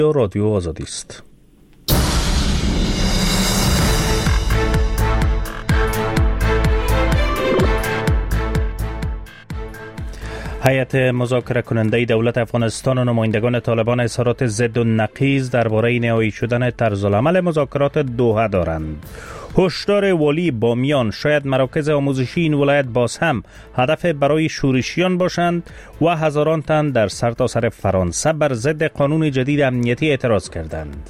رادیو آزادی است. هیئت مذاکره کننده دولت افغانستان و نمایندگان طالبان اظهارات ضد و نقیض درباره نهایی شدن طرزالعمل مذاکرات دوحه دارند. هشدار والی بامیان شاید مراکز آموزشی این ولایت باز هم هدف برای شورشیان باشند و هزاران تن در سرتاسر فرانسه بر ضد قانون جدید امنیتی اعتراض کردند.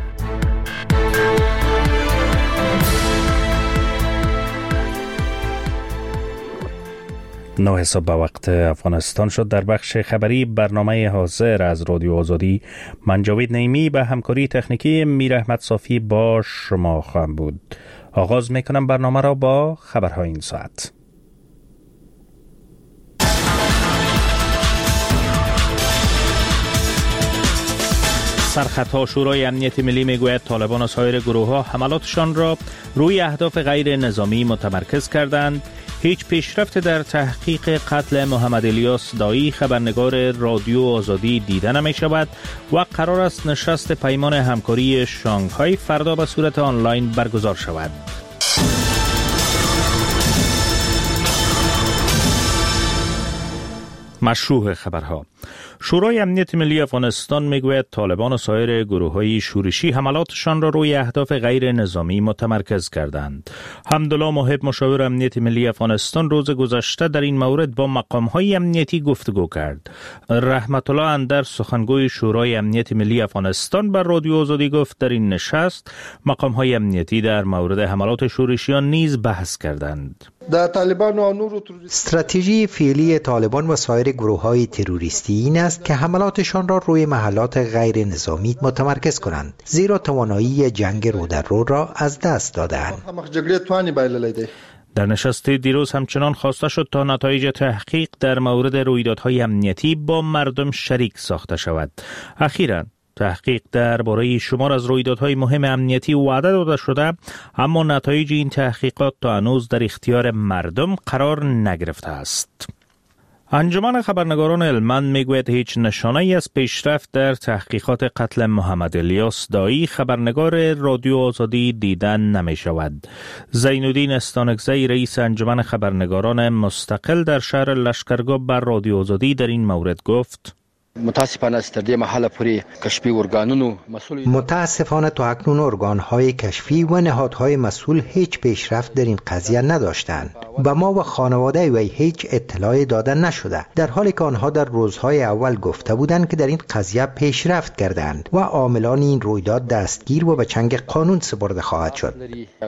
نه حساب به وقت افغانستان شد. در بخش خبری برنامه حاضر از رادیو آزادی من جاوید نعیمی به همکاری تکنیکی میر احمد صافی با شما خواهم بود. آغاز میکنم برنامه را با خبرهای این ساعت. سرخطها شورای امنیت ملی میگوید طالبان و سایر گروه‌ها حملاتشان را روی اهداف غیر نظامی متمرکز کردند. هیچ پیشرفت در تحقیق قتل محمد الیاس دایی خبرنگار رادیو آزادی دیده نمی شود و قرار است نشست پیمان همکاری شانگهای فردا به صورت آنلاین برگزار شود. مشروع خبرها. شورای امنیت ملی افغانستان میگوید طالبان و سایر گروه‌های شورشی حملاتشان را روی اهداف غیر نظامی متمرکز کردند. حمدالله محب مشاور امنیت ملی افغانستان روز گذشته در این مورد با مقام‌های امنیتی گفتگو کرد. رحمت الله اندر سخنگوی شورای امنیت ملی افغانستان بر رادیو آزادی گفت در این نشست مقام‌های امنیتی در مورد حملات شورشیان نیز بحث کردند. در طالبان و نور استراتژی فعلی طالبان و سایر گروه‌های تروریستی این است که حملاتشان را روی محلات غیر نظامی متمرکز کنند، زیرا توانایی جنگ رو در رو را از دست دادند. در نشست دیروز همچنان خواسته شد تا نتایج تحقیق در مورد رویدادهای امنیتی با مردم شریک ساخته شود. اخیراً تحقیق درباره شمار از رویدادهای مهم امنیتی وعده داده شده، اما نتایج این تحقیقات تا هنوز در اختیار مردم قرار نگرفته است. انجمن خبرنگاران هلمند میگوید هیچ نشانه‌ای از پیشرفت در تحقیقات قتل محمد الیاس دایی خبرنگار رادیو آزادی دیدن نمی شود. زینالدین استانکزی رئیس انجمن خبرنگاران مستقل در شهر لشکرگاه بر رادیو آزادی در این مورد گفت: متاسفانه تا اکنون ارگان‌های کشفی و نهادهای مسئول هیچ پیشرفت در این قضیه نداشتند. به ما و خانواده وی هیچ اطلاعی داده نشده، در حالی که آنها در روزهای اول گفته بودند که در این قضیه پیشرفت کردند و عاملان این رویداد دستگیر و به چنگ قانون سپرده خواهد شد.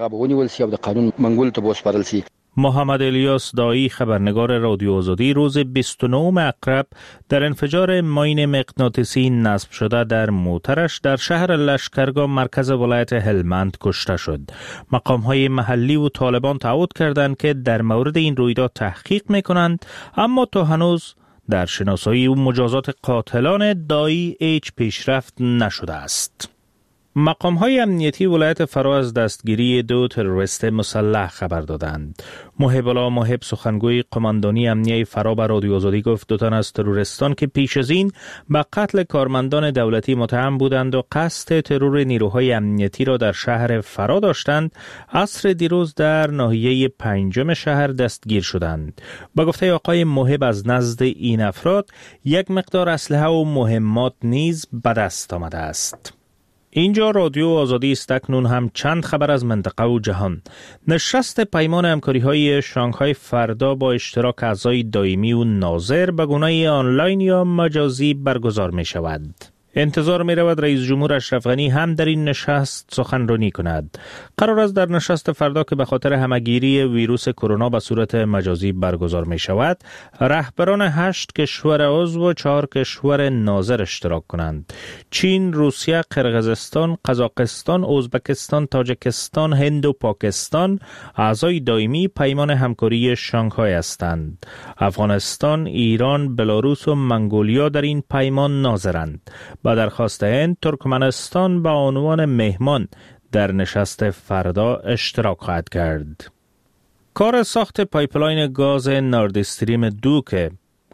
محمد الیاس دایی خبرنگار رادیو آزادی روز 29 اکتبر در انفجار ماین مغناطیسی نصب شده در موترش در شهر لشکرگاه مرکز ولایت هلمند کشته شد. مقام‌های محلی و طالبان تعهد کردند که در مورد این رویداد تحقیق می‌کنند، اما تا هنوز در شناسایی و مجازات قاتلان دایی هیچ پیشرفت نشده است. مقام‌های امنیتی ولایت فرا از دستگیری 2 تروریست مسلح خبر دادند. محب الله محب سخنگوی قماندانی امنیه فرا به رادیو آزادی گفت 2 تن از تروریستان که پیش از این به قتل کارمندان دولتی متهم بودند و قصد ترور نیروهای امنیتی را در شهر فرا داشتند، عصر دیروز در ناحیه 5 شهر دستگیر شدند. با گفته آقای محب از نزد این افراد یک مقدار اسلحه و مهمات نیز به دست آمده است. اینجا رادیو آزادی است. اکنون هم چند خبر از منطقه و جهان. نشست پیمان همکاری‌های شانگهای فردا با اشتراک اعضای دائمی و ناظر به گونه آنلاین یا مجازی برگزار می شود. انتظار می رود رئیس جمهور اشرف غنی هم در این نشست سخنرانی کند. قرار است در نشست فردا که به خاطر همگیری ویروس کرونا به صورت مجازی برگزار می شود، رهبران 8 کشور عضو و 4 کشور ناظر اشتراک کنند. چین، روسیه، قرقیزستان، قزاقستان، ازبکستان، تاجیکستان، هند و پاکستان اعضای دائمی پیمان همکاری شانگهای هستند. افغانستان، ایران، بلاروس و منگولیا در این پیمان ناظرند. با درخواست هند، ترکمنستان به عنوان مهمان در نشست فردا اشتراک خواهد کرد. کار ساخت پایپلاین گاز نورد استریم 2 که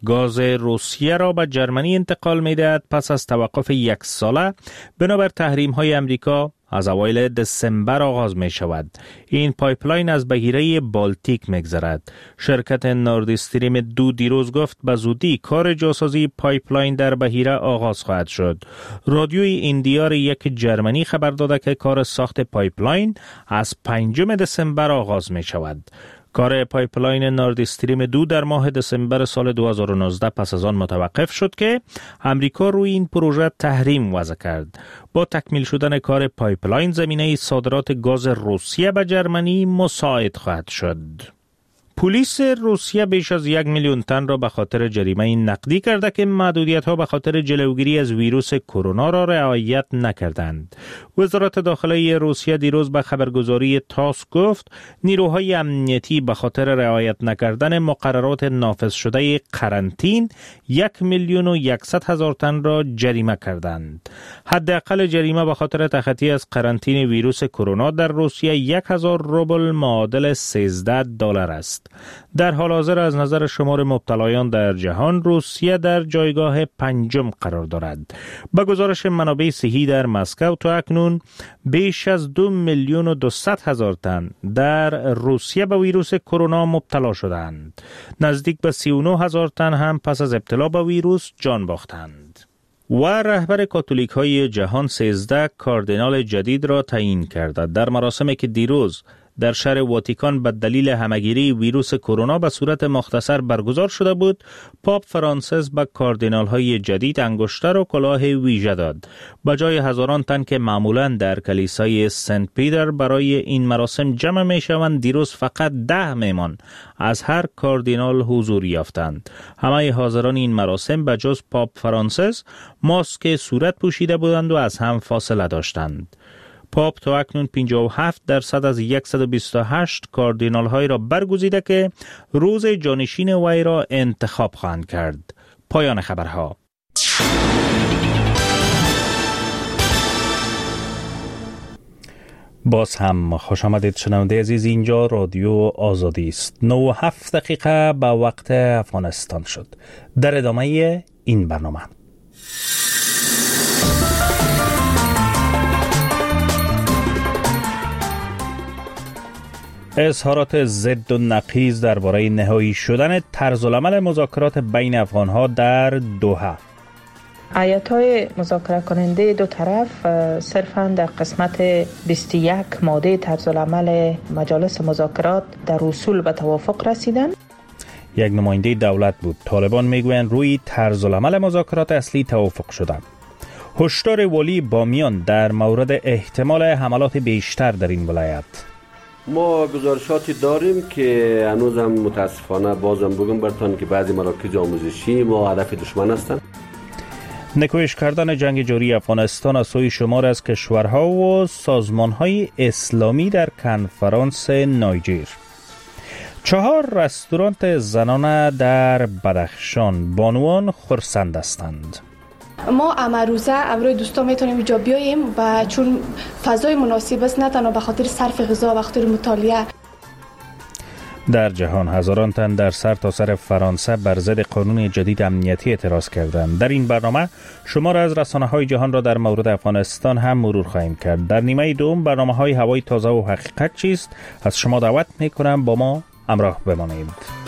گاز روسیه را به جرمنی انتقال می‌دهد پس از توقف 1 ساله بنابر تحریم‌های امریکا از اوایل دسامبر آغاز می شود. این پایپلاین از بحیره بالتیک می‌گذرد. شرکت نورد استریم 2 دیروز گفت به زودی کار جاسازی پایپلاین در بحیره آغاز خواهد شد. رادیوی ایندیار 1 جرمنی خبر داده که کار ساخت پایپلاین از 5 دسامبر آغاز می شود. کار پایپلاین نورد استریم 2 در ماه دسامبر سال 2019 پس از آن متوقف شد که امریکا روی این پروژه تحریم وضع کرد. با تکمیل شدن کار پایپلاین زمینه صادرات گاز روسیه به جرمنی مساعد خواهد شد. پلیس روسیه بیش از 1 میلیون تن را به خاطر جریمه نقدی کرده که محدودیت‌ها به خاطر جلوگیری از ویروس کرونا را رعایت نکردند. وزارت داخلی روسیه دیروز به خبرگزاری تاس گفت نیروهای امنیتی به خاطر رعایت نکردن مقررات نافذ شده قرنطین 1,100,000 تن را جریمه کردند. حداقل جریمه به خاطر تخطی از قرنطین ویروس کرونا در روسیه 1,000 روبل معادل $13 است. در حال حاضر از نظر شمار مبتلایان در جهان روسیه در جایگاه 5 قرار دارد. به گزارش منابع صحی در مسکو تا اکنون بیش از 2,200,000 تن در روسیه به ویروس کرونا مبتلا شدند. نزدیک به 39,000 تن هم پس از ابتلا به ویروس جان باختند. و رهبر کاتولیک های جهان 13 کاردینال جدید را تعیین کرد. در مراسمی که دیروز در شهر واتیکان به دلیل همه‌گیری ویروس کرونا به صورت مختصر برگزار شده بود، پاپ فرانسیس به کاردینال های جدید انگشتر و کلاه ویژه داد. به جای هزاران تن که معمولاً در کلیسای سنت پیتر برای این مراسم جمع می شوند، دیروز فقط 10 مهمان از هر کاردینال حضور یافتند. همه حاضران این مراسم به جز پاپ فرانسیس ماسک صورت پوشیده بودند و از هم فاصله داشتند. پاپ تا اکنون 57% از 128 کاردینال های را برگزیده که روز جانشین وی را انتخاب خواهند کرد. پایان خبرها. باز هم خوش آمدید شنونده عزیز، اینجا رادیو آزادی است. 9:07 به وقت افغانستان شد. در ادامه این برنامه اظهارات ضد و نقیض درباره نهایی شدن طرزالعمل مذاکرات بین افغان‌ها در دوحه. ایت‌های مذاکره کننده دو طرف صرفاً در قسمت 21 ماده طرزالعمل مجالس مذاکرات در اصول به توافق رسیدند. یک نماینده دولت بود. طالبان میگویند روی طرزالعمل مذاکرات اصلی توافق شده. هشدار والی بامیان در مورد احتمال حملات بیشتر در این ولایت. ما گزارشاتی داریم که هنوز هم متاسفانه بازم بگم برتان که بعضی مراکز آموزشی ما هدف دشمن هستند. نکوهش کردن جنگ جاری افغانستان از سوی شمار از کشورها و سازمانهای اسلامی در کنفرانس نایجر. 4 رستوران زنانه در بدخشان بانوان خرسند هستند. ما امروزه امروز دوستا میتونیم اینجا بیاییم و چون فضای مناسب است، نه تنها به خاطر صرف غذا و خاطر مطالعه. در جهان هزاران تن در سر تا سر فرانسه بر ضد قانون جدید امنیتی اعتراض کردند. در این برنامه شمار از رسانه‌های جهان را در مورد افغانستان هم مرور خواهیم کرد. در نیمه دوم برنامه‌های هوای تازه و حقیقت چیست از شما دعوت می‌کنم با ما همراه بمانید.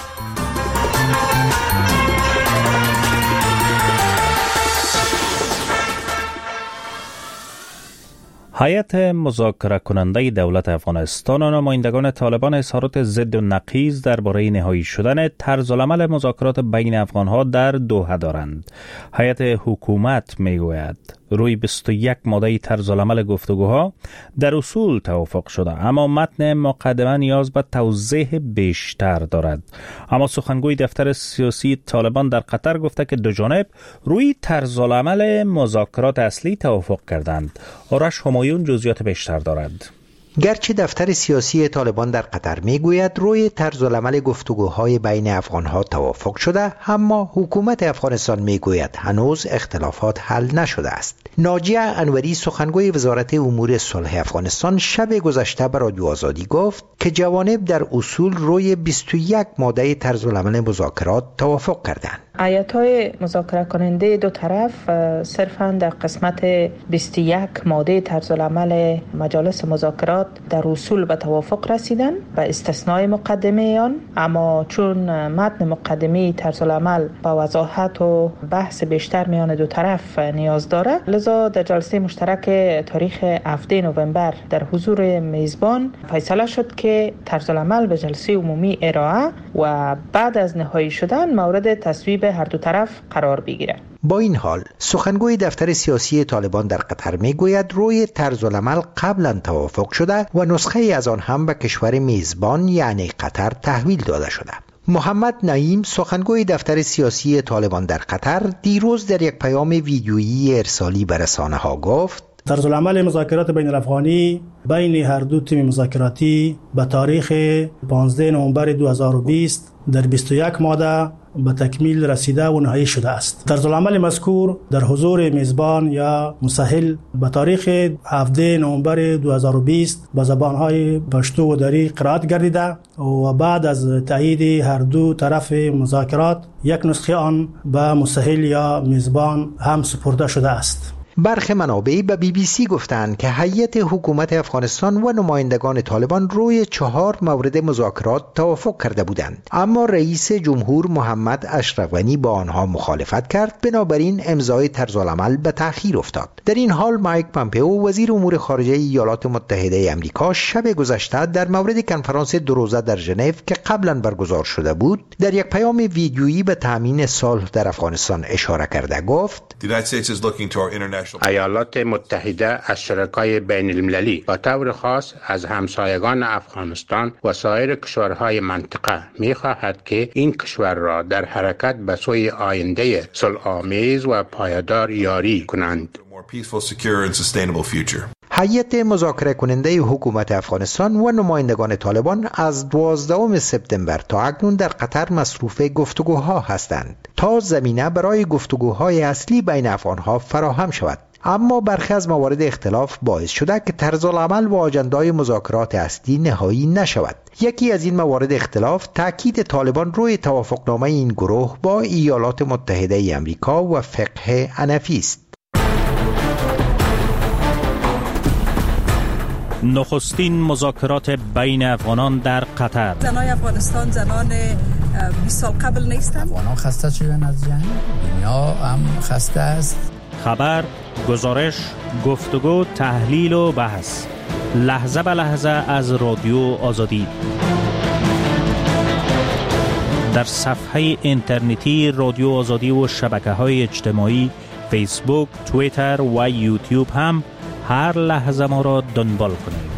هیئت مذاکره کننده دولت افغانستان و نمایندگان طالبان اظهارات ضد و نقیض درباره نهایی شدن طرزالعمل مذاکرات بین افغانها در دوحه دارند. هیئت حکومت میگوید روی 21 ماده طرزالعمل گفتگوها در اصول توافق شده، اما متن مقدمه نیاز به توضیح بیشتر دارد. اما سخنگوی دفتر سیاسی طالبان در قطر گفته که دو جانب روی طرزالعمل مذاکرات اصلی توافق کردند. آرش همایون جزئیات بیشتر دارد. گرچه دفتر سیاسی طالبان در قطر میگوید روی طرزالعمل گفتگوهای بین افغانها توافق شده، اما حکومت افغانستان میگوید هنوز اختلافات حل نشده است. ناجیه انوری سخنگوی وزارت امور صلح افغانستان شب گذشته به رادیو آزادی گفت که جوانب در اصول روی 21 ماده طرزالعمل مذاکرات توافق کردند. ایت‌های مذاکره کننده دو طرف صرفاً در قسمت 21 ماده طرزالعمل مجالس مذاکرات در اصول به توافق رسیدن به استثنای مقدمه آن، اما چون متن مقدمه طرزالعمل با وضاحت و بحث بیشتر میان دو طرف نیاز داره، لذا در جلسه مشترک تاریخ 7 نوامبر در حضور میزبان فیصله شد که طرزالعمل به جلسه عمومی ارائه و بعد از نهایی شدن مورد تصویب هر دو طرف قرار بگیرد. با این حال سخنگوی دفتر سیاسی طالبان در قطر میگوید روی طرزالعمل قبلا توافق شده و نسخه از آن هم به کشور میزبان یعنی قطر تحویل داده شده. محمد نعیم سخنگوی دفتر سیاسی طالبان در قطر دیروز در یک پیام ویدیویی ارسالی به رسانه‌ها گفت طرزالعمل مذاکرات بین الافغانی بین هر دو تیم مذاکراتی به تاریخ 15 نوامبر 2020 در 21 ماده به تکمیل رسیده و نهایی شده است. طرزالعمل مذکور در حضور میزبان یا مسهل به تاریخ 17 نوامبر 2020 به زبانهای پشتو و دری قرائت گردیده و بعد از تایید هر دو طرف مذاکرات یک نسخه آن به مسهل یا میزبان هم سپرده شده است. برخی منابع به BBC گفتند که هیئت حکومت افغانستان و نمایندگان طالبان روی 4 مورد مذاکرات توافق کرده بودند، اما رئیس جمهور محمد اشرف غنی با آنها مخالفت کرد، بنابراین امضای طرزالعمل به تأخیر افتاد. در این حال مایک پامپئو وزیر امور خارجه ایالات متحده آمریکا شب گذشته در مورد کنفرانس 2 روزه در ژنو که قبلا برگزار شده بود در یک پیام ویدیویی به تامین صلح در افغانستان اشاره کرده گفت ایالات متحده از شرکای بین المللی و طور خاص از همسایگان افغانستان و سایر کشورهای منطقه می‌خواهد که این کشور را در حرکت به سوی آینده صلح‌آمیز و پایدار یاری کنند. هیئت مذاکره کننده حکومت افغانستان و نمایندگان طالبان از 12 سپتامبر تا اکنون در قطر مصروف گفتگوها هستند تا زمینه برای گفتگوهای اصلی بین افغانها فراهم شود. اما برخی از موارد اختلاف باعث شده که طرزالعمل و آجندای مذاکرات اصلی نهایی نشود. یکی از این موارد اختلاف تاکید طالبان روی توافقنامه این گروه با ایالات متحده آمریکا و فقه حنفی است. نخستین مذاکرات بین افغانان در قطر. زنان افغانستان زنان 20 سال قبل نیستند. افغانان خسته شدن از جنگ، دنیا هم خسته است. خبر، گزارش، گفتگو، تحلیل و بحث لحظه به لحظه از رادیو آزادی در صفحه اینترنتی رادیو آزادی و شبکه‌های اجتماعی فیسبوک، توییتر و یوتیوب هم هر لحظه ما را دنبال کنید.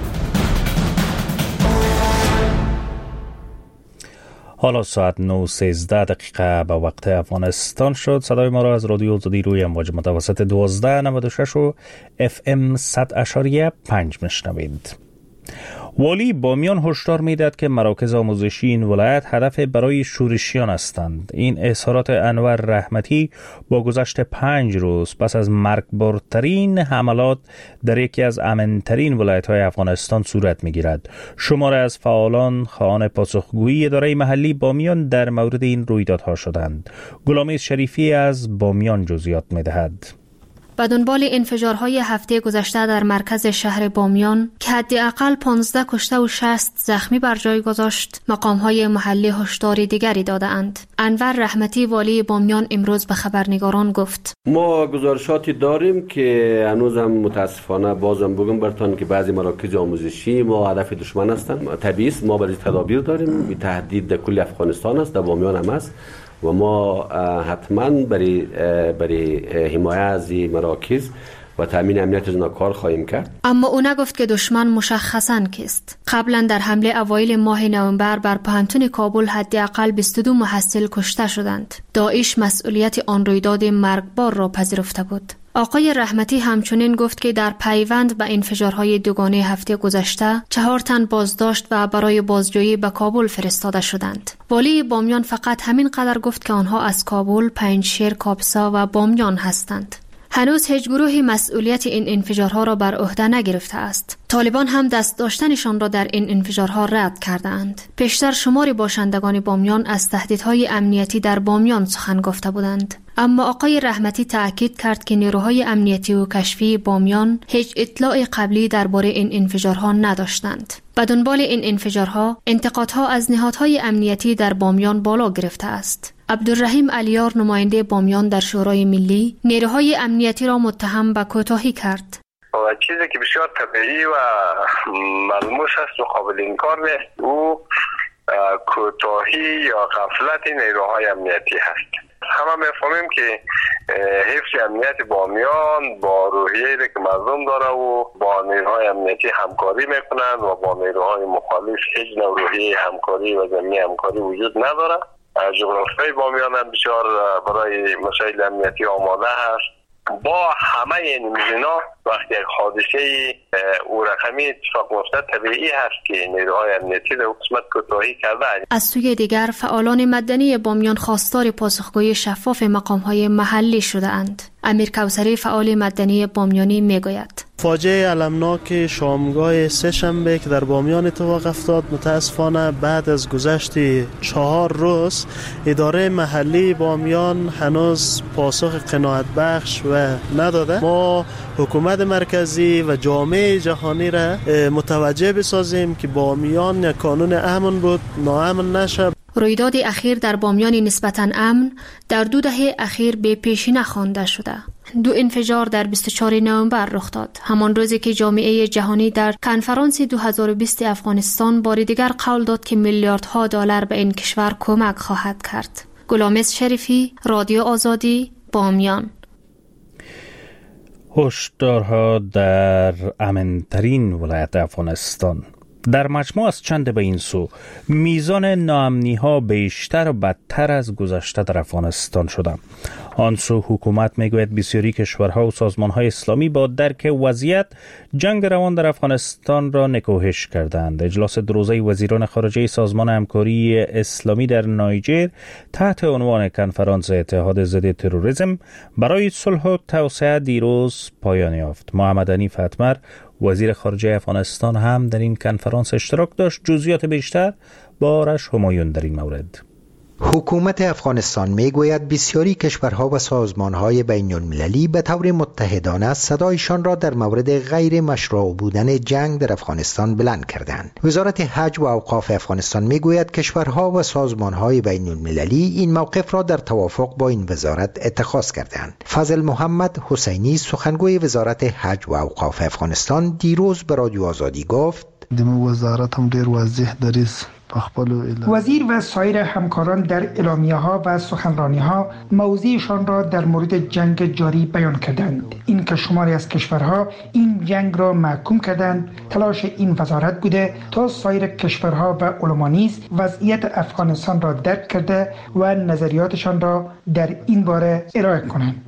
حالا ساعت 9:13 به وقت افغانستان شد. صدای ما را از رادیو آزادی روی امواج متوسط 1296 و FM 100.5 میشنوید. والی بامیان هشدار می‌دهد که مراکز آموزشی این ولایت هدف برای شورشیان هستند. این اظهارات انور رحمتی با گذشت 5 روز پس از مرگبارترین حملات در یکی از امن‌ترین ولایت‌های افغانستان صورت می‌گیرد. شماره از فعالان خواهان پاسخگویی اداره محلی بامیان در مورد این رویدادها شدند. غلام شریفی از بامیان جزئیات می‌دهد. به دنبال انفجارهای هفته گذشته در مرکز شهر بامیان که حداقل 15 کشته و 60 زخمی بر جای گذاشت، مقامهای محلی هشدار دیگری داده‌اند. انور رحمتی والی بامیان امروز به خبرنگاران گفت: ما گزارشاتی داریم که هنوزم متاسفانه بازم بگم برتان که بعضی مراکز آموزشی ما هدف دشمن هستند. طبیعی است ما برای تدابیر داریم. این تهدید در کل افغانستان است، در بامیان هم است و ما حتما برای حمایت از این مراکز و تامین امنیت از کار خواهیم کرد. اما او نگفت که دشمن مشخصاً کیست. قبلا در حمله اوایل ماه نوامبر بر پانتون کابل حداقل 22 محصل کشته شدند. داعش مسئولیت آن رویداد مرگبار را پذیرفته بود. آقای رحمتی همچنین گفت که در پیوند به انفجارهای دوگانه هفته گذشته 4 تن بازداشت و برای بازجویی به کابل فرستاده شدند. والی بامیان فقط همین قدر گفت که آنها از کابل، پنجشیر، کاپسا و بامیان هستند. هنوز هیچ گروهی مسئولیت این انفجارها را بر عهده نگرفته است. طالبان هم دست داشتنشان را در این انفجارها رد کردند. پیشتر شماری باشندگان بامیان از تهدیدهای امنیتی در بامیان سخن گفته بودند. اما آقای رحمتی تأکید کرد که نیروهای امنیتی و کشفی بامیان هیچ اطلاع قبلی درباره این انفجارها نداشتند. به دنبال این انفجارها، انتقادها از نهادهای امنیتی در بامیان بالا گرفته است. عبدالرحیم علیار، نماینده بامیان در شورای ملی، نیروهای امنیتی را متهم به کوتاهی کرد. چیزی که بسیار طبیعی و ملموس است و قابل انکار نیست، او کوتاهی یا غفلت نیروهای امنیتی هست. همه میفهمیم که حفظ امنیت بامیان با روحیه‌ای که مردم داره و با نیروهای امنیتی همکاری میکنند و با نیروهای مخالف هیچ نوع روحیه همکاری و ضمنی همکاری وجود نداره. جغرافیای بامیان هم بسیار برای مسائل امنیتی آماده هست. با همه این اینا وقتی یک حادثه او رقمی اتفاق میفته طبیعی هست که نیروهای امنیتی در قسمت کوتاهی کرده. از سوی دیگر فعالان مدنی بامیان خواستار پاسخگویی شفاف مقام‌های محلی شده اند. امیر کوثری، فعال مدنی بامیانی، میگوید فاجعه المناک شامگاه سه‌شنبه که در بامیان اتفاق افتاد، متاسفانه بعد از گذشت 4 روز اداره محلی بامیان هنوز پاسخ قناعت بخش و نداده. ما حکومت مرکزی و جامعه جهانی را متوجه بسازیم که بامیان یک کانون امن بود، ناامن نشه. رویداد اخیر در بامیان نسبتاً امن در 2 دهه اخیر به پیشینه خوانده شده. 2 انفجار در 24 نوامبر رخ داد، همان روزی که جامعه جهانی در کنفرانس 2020 افغانستان بار دیگر قول داد که میلیاردها دلار به این کشور کمک خواهد کرد. گلامز شریفی، رادیو آزادی، بامیان. هشدارها در امن‌ترین ولایت افغانستان. در مجموع از چند به این سو میزان ناامنی‌ها بیشتر و بدتر از گذشته در افغانستان شده. آن سو حکومت میگوید بسیاری کشورها و سازمان‌های اسلامی با درک وضعیت جنگ روان در افغانستان را نکوهش کردند. اجلاس 2 روزه وزیران خارجه سازمان همکاری اسلامی در نایجر تحت عنوان کنفرانس اتحاد ضد تروریسم برای صلح و توسعه دیروز پایان یافت. محمد حنیف اتمر، وزیر خارجه افغانستان، هم در این کنفرانس اشتراک داشت. جزئیات بیشتر با آرش همایون در این مورد. حکومت افغانستان میگوید بسیاری کشورها و سازمانهای بین المللی به طور متحدانه صدایشان را در مورد غیر مشروع بودن جنگ در افغانستان بلند کردند. وزارت حج و اوقاف افغانستان میگوید کشورها و سازمانهای بین المللی این موقف را در توافق با این وزارت اتخاذ کردند. فضل محمد حسینی، سخنگوی وزارت حج و اوقاف افغانستان، دیروز به رادیو آزادی گفت دمو وزارت هم ډیر واضح دریز وزیر و سایر همکاران در اعلامیه ها و سخنرانی ها موضعشان را در مورد جنگ جاری بیان کردند. این که شماری از کشورها این جنگ را محکوم کردند، تلاش این وزارت بوده تا سایر کشورها و علما نیز وضعیت افغانستان را درک کرده و نظریاتشان را در این باره ارائه کنند.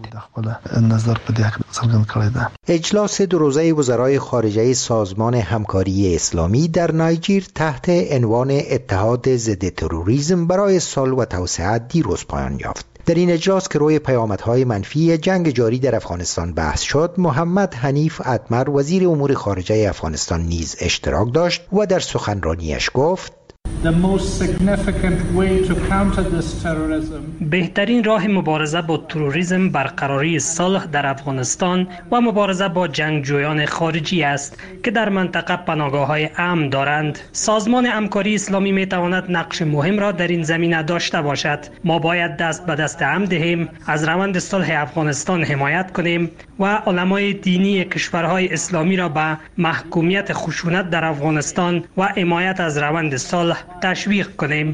اجلاس 2 روزه وزرای خارجه سازمان همکاری اسلامی در نایجر تحت عنوان اتحاد ضد تروریسم برای صلح و توسعه دیروز پایان یافت. در این اجلاس که روی پیامدهای منفی جنگ جاری در افغانستان بحث شد، محمد حنیف اتمر، وزیر امور خارجه افغانستان، نیز اشتراک داشت و در سخنرانیش گفت بهترین راه مبارزه با تروریسم برقراری صلح در افغانستان و مبارزه با جنگجویان خارجی است که در منطقه پناهگاه‌های امن دارند. سازمان همکاری اسلامی میتواند نقش مهم را در این زمینه داشته باشد. ما باید دست به دست هم دهیم، از روند صلح افغانستان حمایت کنیم و علمای دینی کشورهای اسلامی را به محکومیت خشونت در افغانستان و حمایت از روند صلح تشویق کنیم.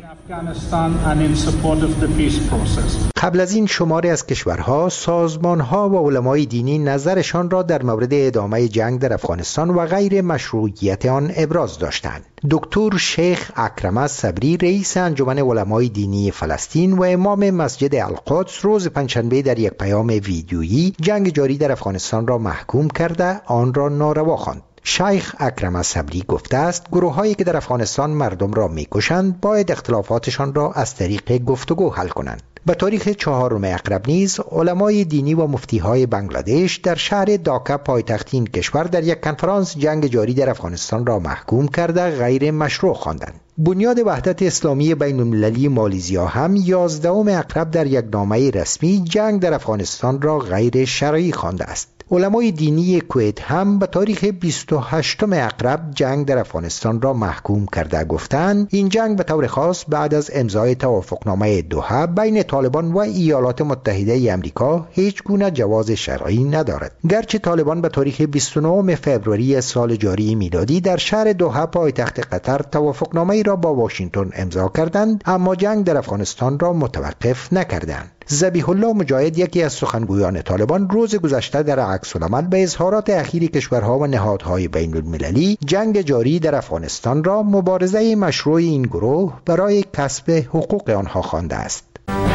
قبل از این شماری از کشورها، سازمانها و علمای دینی نظرشان را در مورد ادامه جنگ در افغانستان و غیر مشروعیت آن ابراز داشتند. دکتر شیخ اکرم صبری، رئیس انجمن علمای دینی فلسطین و امام مسجد القدس، روز پنجشنبه در یک پیام ویدیویی جنگ جاری در افغانستان را محکوم کرده آن را ناروا خواند. شیخ اکرم الصبری گفته است گروه‌هایی که در افغانستان مردم را می‌کشند باید اختلافاتشان را از طریق گفتگو حل کنند. به تاریخ 4 اکرب نیز علمای دینی و مفتی‌های بنگلادش در شهر داکا پایتخت این کشور در یک کنفرانس جنگ جاری در افغانستان را محکوم کرده غیر مشروع خواندند. بنیاد وحدت اسلامی بین المللی مالیزیا هم 11 اکرب در یک نامه رسمی جنگ در افغانستان را غیر شرعی خوانده است. علمای دینی کویت هم به تاریخ 28 اکرب جنگ در افغانستان را محکوم کرده گفتند این جنگ به طور خاص بعد از امضای توافقنامه دوحه بین طالبان و ایالات متحده ای آمریکا هیچ گونه جواز شرعی ندارد. گرچه طالبان به تاریخ 29 فوریه سال جاری میلادی در شهر دوحه پایتخت قطر توافقنامه را با واشنگتن امضا کردند، اما جنگ در افغانستان را متوقف نکردند. ذبیح الله مجاهد یکی از سخنگویان طالبان روز گذشته در عکس العمل به اظهارات اخیر کشورها و نهادهای بین المللی جنگ جاری در افغانستان را مبارزه مشروع این گروه برای کسب حقوق آنها خوانده است.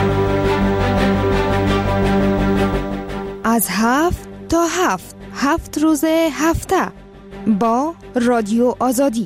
از 7 تا 7 روز هفته با رادیو آزادی.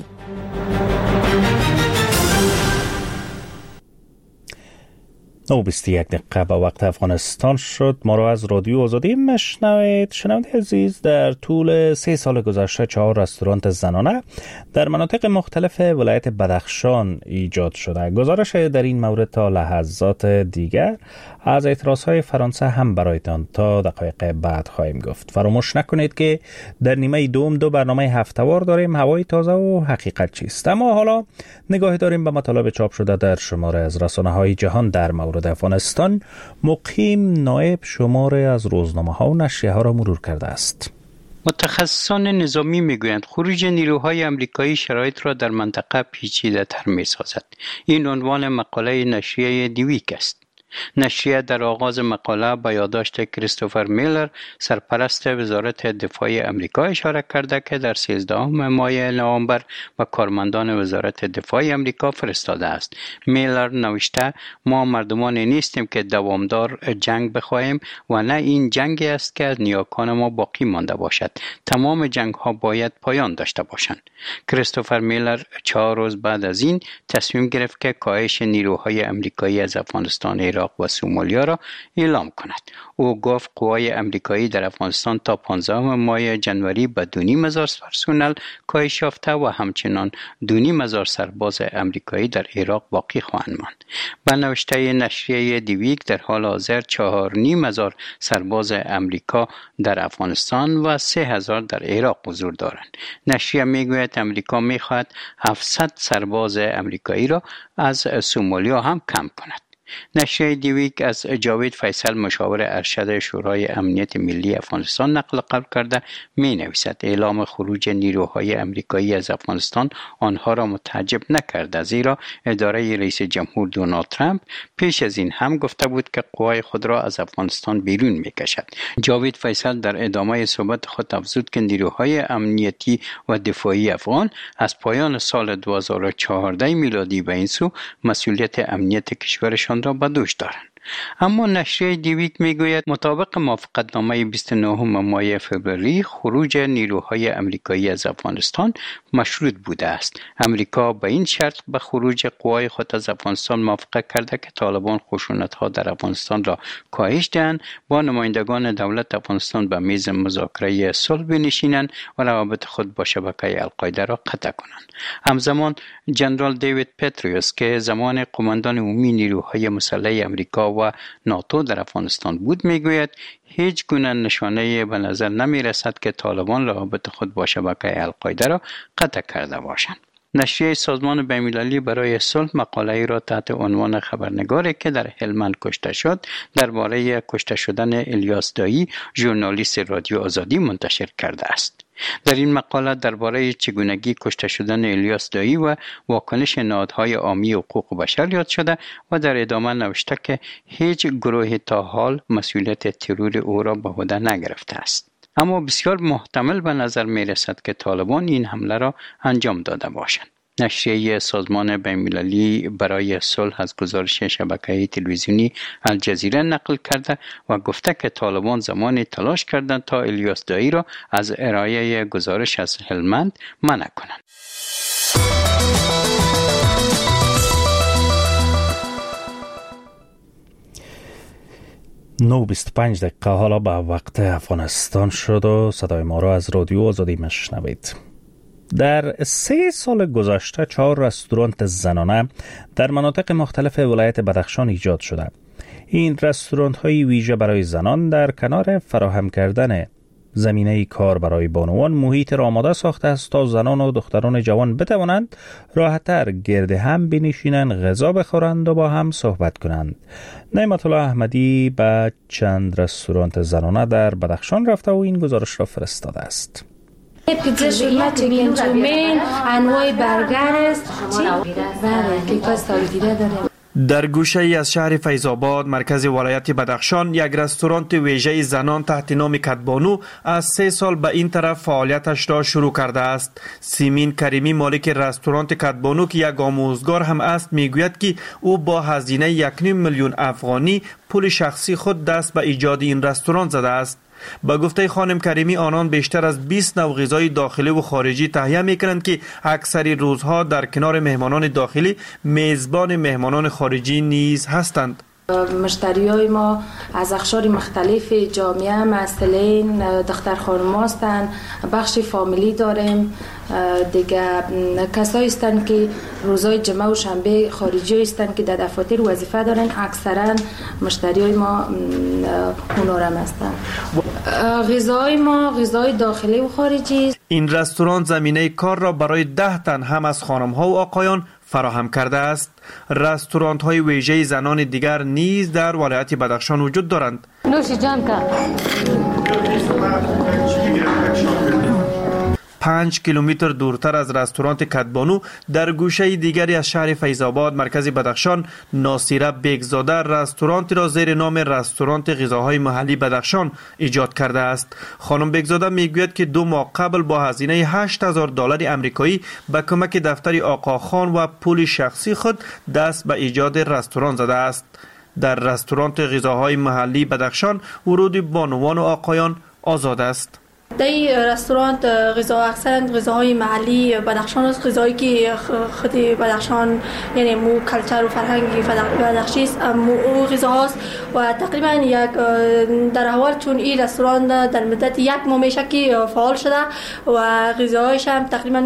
9:21 به وقت افغانستان شد. ما را از رادیو آزادی مشنوید. شنونده عزیز، در طول 3 سال گذشته 4 رستوران زنانه در مناطق مختلف ولایت بدخشان ایجاد شده. گزارش در این مورد تا لحظات دیگر از اعتراضهای فرانسه هم برایتان تا دقایق بعد خواهیم گفت. فراموش نکنید که در نیمه دوم 2 برنامه هفته‌وار داریم، هوای تازه و حقیقت چیست. اما حالا نگاهی داریم به مطالب چاپ شده در شماره از رسانه‌های جهان در مورد افغانستان. مقیم نایب شماره از روزنامه‌ها و نشریه‌ها را مرور کرده است. متخصصان نظامی میگویند خروج نیروهای آمریکایی شرایط را در منطقه پیچیده‌تر می‌سازد. این عنوان مقاله نشریه دیویک است. نشریه در آغاز مقاله به یادداشت کریستوفر میلر سرپرست وزارت دفاع آمریکا اشاره کرده که در 13 ماه نوامبر به کارمندان وزارت دفاع آمریکا فرستاده است. میلر نوشته ما مردمانی نیستیم که دوامدار جنگ بخواهیم و نه این جنگی است که از نیاکان ما باقی مانده باشد. تمام جنگ ها باید پایان داشته باشند. کریستوفر میلر 4 روز بعد از این تصمیم گرفت که کاهش نیروهای آمریکایی از افغانستان، عراق و سومالیا را اعلام کند. او گفت قوای آمریکایی در افغانستان تا 15 ماه جنوری به 2,500 پرسنل کاهش یافته و همچنان 2,500 سرباز آمریکایی در عراق باقی خواهند ماند. به نوشته نشریه دیویک در حال حاضر 4,500 سرباز آمریکا در افغانستان و 3,000 در عراق حضور دارند. نشریه میگوید آمریکا میخواهد 700 سرباز آمریکایی را از سومالیا هم کم کند. نشریه دیویک از جاوید فیصل مشاور ارشد شورای امنیت ملی افغانستان نقل قول کرده می نویسد اعلام خروج نیروهای آمریکایی از افغانستان آنها را متعجب نکرده، زیرا اداره رئیس جمهور دونالد ترامپ پیش از این هم گفته بود که قوای خود را از افغانستان بیرون می کشد. جاوید فیصل در ادامه صحبت خود افزود که نیروهای امنیتی و دفاعی افغان از پایان سال 2014 میلادی به این سو مسئولیت امنیت کشورشان را به دوش دارند. اما نشریه دیویک میگوید مطابق موافقتنامه 29 ماه فوریه خروج نیروهای آمریکایی از افغانستان مشروط بوده است. آمریکا به این شرط به خروج قوای خود از افغانستان موافقت کرده که طالبان خشونت‌ها در افغانستان را کاهش دهند، با نمایندگان دولت افغانستان به میز مذاکره صلح بنشینند و روابط خود با شبکه القاعده را قطع کنند. همزمان جنرال دیوید پتریوس که زمان قماندان عمومی نیروهای مسلح آمریکا و ناتو در افغانستان بود میگوید هیچ گونه نشانه به نظر نمی رسد که طالبان روابط خود با شبکه القاعده را قطع کرده باشند. نشریه سازمان بین‌المللی برای صلح مقاله‌ای را تحت عنوان خبرنگاری که در هلمند کشته شد درباره کشته شدن الیاس دایی ژورنالیست رادیو آزادی منتشر کرده است. در این مقاله درباره چگونگی کشته شدن الیاس دایی و واکنش نهادهای عامی حقوق بشر یاد شده و در ادامه نوشته که هیچ گروهی تا حال مسئولیت ترور او را به عهده نگرفته است. اما بسیار محتمل به نظر می رسد که طالبان این حمله را انجام داده باشند. نشریه سازمان بین‌المللی برای صلح از گزارش شبکه تلویزیونی الجزیره نقل کرده و گفته که طالبان زمانی تلاش کردند تا الیاس دایی را از ارائه گزارش از هلمند منع کنند. 9:25 دقیقه حالا به وقت افغانستان شد و صدای ما را از رادیو آزادی میشنوید. در 3 سال گذشته 4 رستوران زنانه در مناطق مختلف ولایت بدخشان ایجاد شده. این رستوران های ویژه برای زنان در کنار فراهم کردن زمینه کار برای بانوان محیط را آماده ساخته است تا زنان و دختران جوان بتوانند راحت‌تر گرد هم بنشینند، غذا بخورند و با هم صحبت کنند. نعمت الله احمدی به چند رستوران زنانه در بدخشان رفته و این گزارش را فرستاده است. پیتزا شورما، چیکن چومین، انواع برگر است. بله، کیک سالگیره داره. در گوشه ای از شهر فیض‌آباد مرکز ولایت بدخشان یک رستوران ویژه زنان تحت نام کدبانو از 3 سال به این طرف فعالیتش را شروع کرده است. سیمین کریمی مالک رستوران کدبانو که یک آموزگار هم است میگوید که او با هزینه 1.5 میلیون افغانی پول شخصی خود دست به ایجاد این رستوران زده است. با گفته خانم کریمی آنان بیشتر از 20 نوع غذای داخلی و خارجی تهیه میکنند که اکثری روزها در کنار مهمانان داخلی میزبان مهمانان خارجی نیز هستند. مشتریای ما از اقشار مختلف جامعه، مسئلین دختر خانم هستند، بخش فامیلی داریم، دیگه کسایی هستند که روزای جمعه و شنبه خارجی هستند که در دفاتر وظیفه دارن. اکثرا مشتریای ما اونارم هستند. غذای ما غذای داخلی و خارجی است. این رستوران زمینه کار را برای 10 تن هم از خانم ها و آقایان فراهم کرده است. رستوران های ویژه زنان دیگر نیز در ولایت بدخشان وجود دارند. نوش جان کن. 5 کیلومتر دورتر از رستوران کدبانو در گوشه دیگری از شهر فیض‌آباد مرکز بدخشان ناصیره بیگزاده رستوران را زیر نام رستوران غذاهای محلی بدخشان ایجاد کرده است. خانم بیگزاده میگوید که 2 ماه قبل با هزینه $8,000 آمریکایی به کمک دفتر آقا خان و پول شخصی خود دست به ایجاد رستوران زده است. در رستوران غذاهای محلی بدخشان ورود بانوان و آقایان آزاد است. در این رستوران غذا اکثرا غذاهای محلی بدخشان است، غذایی که خود بدخشان یعنی مو کلچر و فرهنگ بدخشی است، او غذا هاست و تقریبا در اول چون این رستوران در مدت 1 ماه میشه که فعال شده و غذاهایش هم تقریبا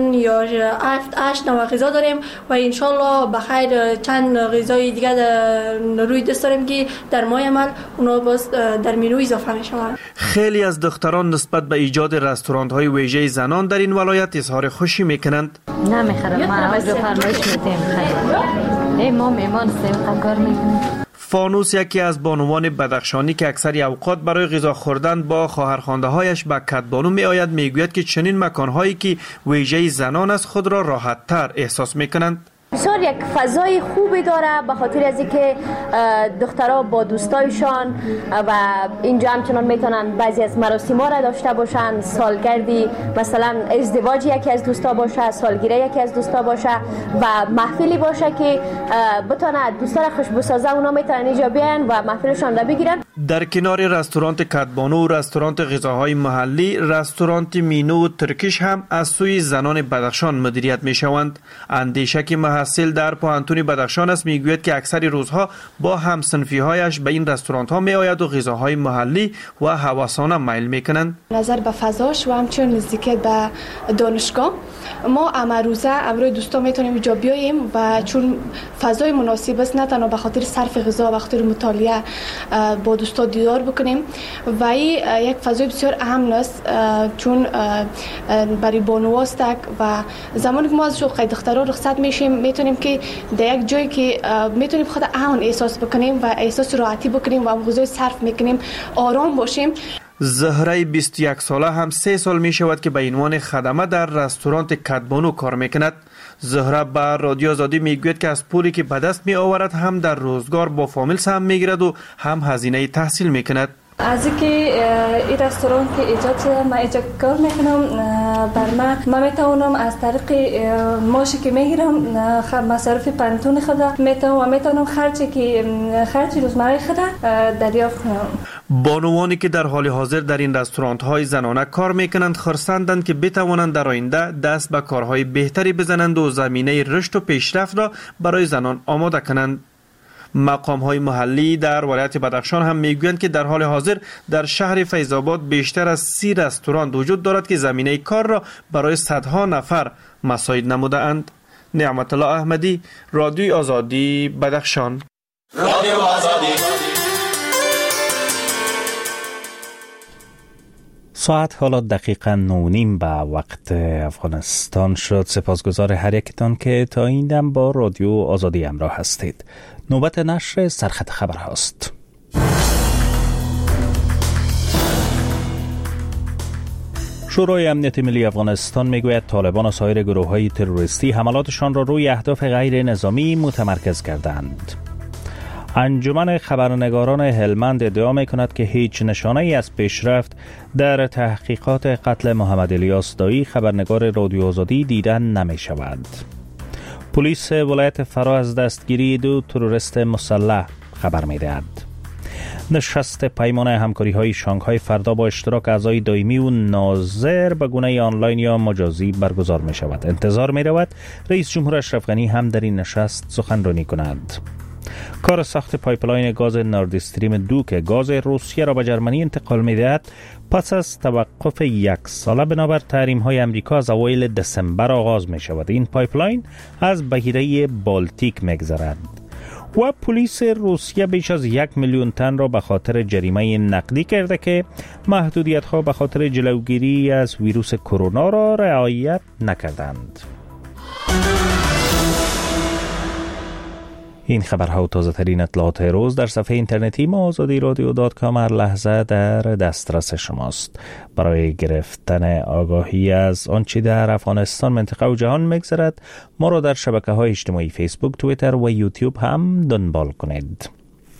7-8 نوع غذا داریم و انشالله بخیر چند غذای دیگه روی دست داریم که در ماه عمل اونا باز در منو اضافه میشوند. خیلی از دختران نسبت به ایجاد رستوران های ویژه زنان در این ولایت اظهار خوشی میکنند. نمیخرم، ما اول فرمایش میدیم خیلی ما میمان سیم کار میکنیم. فانوس یکی از بانوان بدخشانی که اکثر اوقات برای غذا خوردن با خواهرخوانده هایش به کدبانو می آید میگوید که چنین مکان هایی که ویژه زنان از خود را راحت تر احساس میکنند. بسیار یک فضای خوبی داره به خاطر از اینکه دخترها با دوستایشان و اینجا همچنان میتونن بعضی از مراسم‌ها را داشته باشن، سالگردی مثلا ازدواج یکی از دوستا باشه، سالگیری یکی از دوستا باشه و محفلی باشه که بتونه دوستا را خوشبو سازه، اونا میتونن اینجا بیان و محفلشان را بگیرن. در کنار رستوران کدبانو و رستوران غذاهای محلی، رستوران مینو و ترکیش هم از سوی زنان بدخشان مدیریت میشوند. اندیشک محصل در پوهنتون بدخشان است میگوید که اکثر روزها با همصنفی هایش به این رستوران ها می آید و غذاهای محلی و هوسانه میل میکنند. نظر به فضاش و همچنین نزدیکیت به دانشگاه ما امروزه امروز دوستا میتونیم اینجا بیاییم و چون فضای مناسب است، نه تنها به خاطر صرف غذا و خاطر مطالعه با دوستا دیدار بکنیم و این یک فضای بسیار اهم است چون برای بانوها است و زمانی که ما از شوق دخترها رخصت میشیم میتونیم که در یک جایی که میتونیم خود امن احساس بکنیم و احساس راحتی بکنیم و غذای صرف میکنیم آرام باشیم. زهره 21 ساله هم 3 سال می شود که به عنوان خدمه در رستوران کدبانو کار میکند. زهره به رادیو آزادی میگوید که از پولی که به دست می آورد هم در روزگار با فامیل سهم میگیرد و هم هزینه تحصیل میکند. از اینکه این رستوران که ایجاد شده من اینجا کار میکنم بر من میتونم از طریق ماشی که میگیرم مصرف پانتون خود میتونم خرچی روزمره خود دریافت کنم. بانوانی که در حال حاضر در این رستوران های زنانه کار میکنند خرسندند که بتوانند در آینده دست به کارهای بهتری بزنند و زمینه رشد و پیشرفت را برای زنان آماده کنند. مقام های محلی در ولایت بدخشان هم میگویند که در حال حاضر در شهر فیض‌آباد بیشتر از 30 رستوران وجود دارد که زمینه کار را برای صدها نفر مساعد نموده اند. نعمت الله احمدی، رادیوی آزادی، بدخشان. رادیو آزادی. ساعت حالا دقیقاً 9:30 به وقت افغانستان شد. سپاسگزار هر یکتان که تا این دم با رادیو آزادی همراه هستید. نوبت نشر سرخط خبر هاست. شورای امنیت ملی افغانستان میگوید طالبان و سایر گروه‌های تروریستی حملاتشان را روی اهداف غیر نظامی متمرکز کردند. انجمن خبرنگاران هلمند ادعا می‌کند که هیچ نشانه‌ای از پیشرفت در تحقیقات قتل محمد الیاس دایی خبرنگار رادیو آزادی دیدن نمی‌شود. پلیس ولایت فرا از دستگیری 2 تروریست مسلح خبر می‌دهد. نشست پیمان همکاری‌های شانگهای فردا با اشتراک اعضای دائمی و ناظر به گونه آنلاین یا مجازی برگزار می‌شود. انتظار می‌رود رئیس جمهور اشرف غنی هم در این نشست سخنرانی کند. کار ساخت پایپلاین گاز نورد استریم 2 که گاز روسیه را به جرمنی انتقال می‌دهد پس از توقف 1 ساله بنابر تحریم‌های امریکا از اوایل دسامبر آغاز می‌شود. این پایپلاین از بحیره بالتیک می‌گذرد و پلیس روسیه بیش از 1 میلیون تن را به خاطر جریمه نقدی کرده که محدودیت‌ها به خاطر جلوگیری از ویروس کرونا را رعایت نکردند. این خبرها و تازه ترین اطلاعات روز در صفحه اینترنتی ما azadiradyo.com هر لحظه در دسترس شماست. برای گرفتن آگاهی از آنچه در افغانستان، منطقه و جهان میگذرد ما را در شبکه‌های اجتماعی فیسبوک، توییتر و یوتیوب هم دنبال کنید.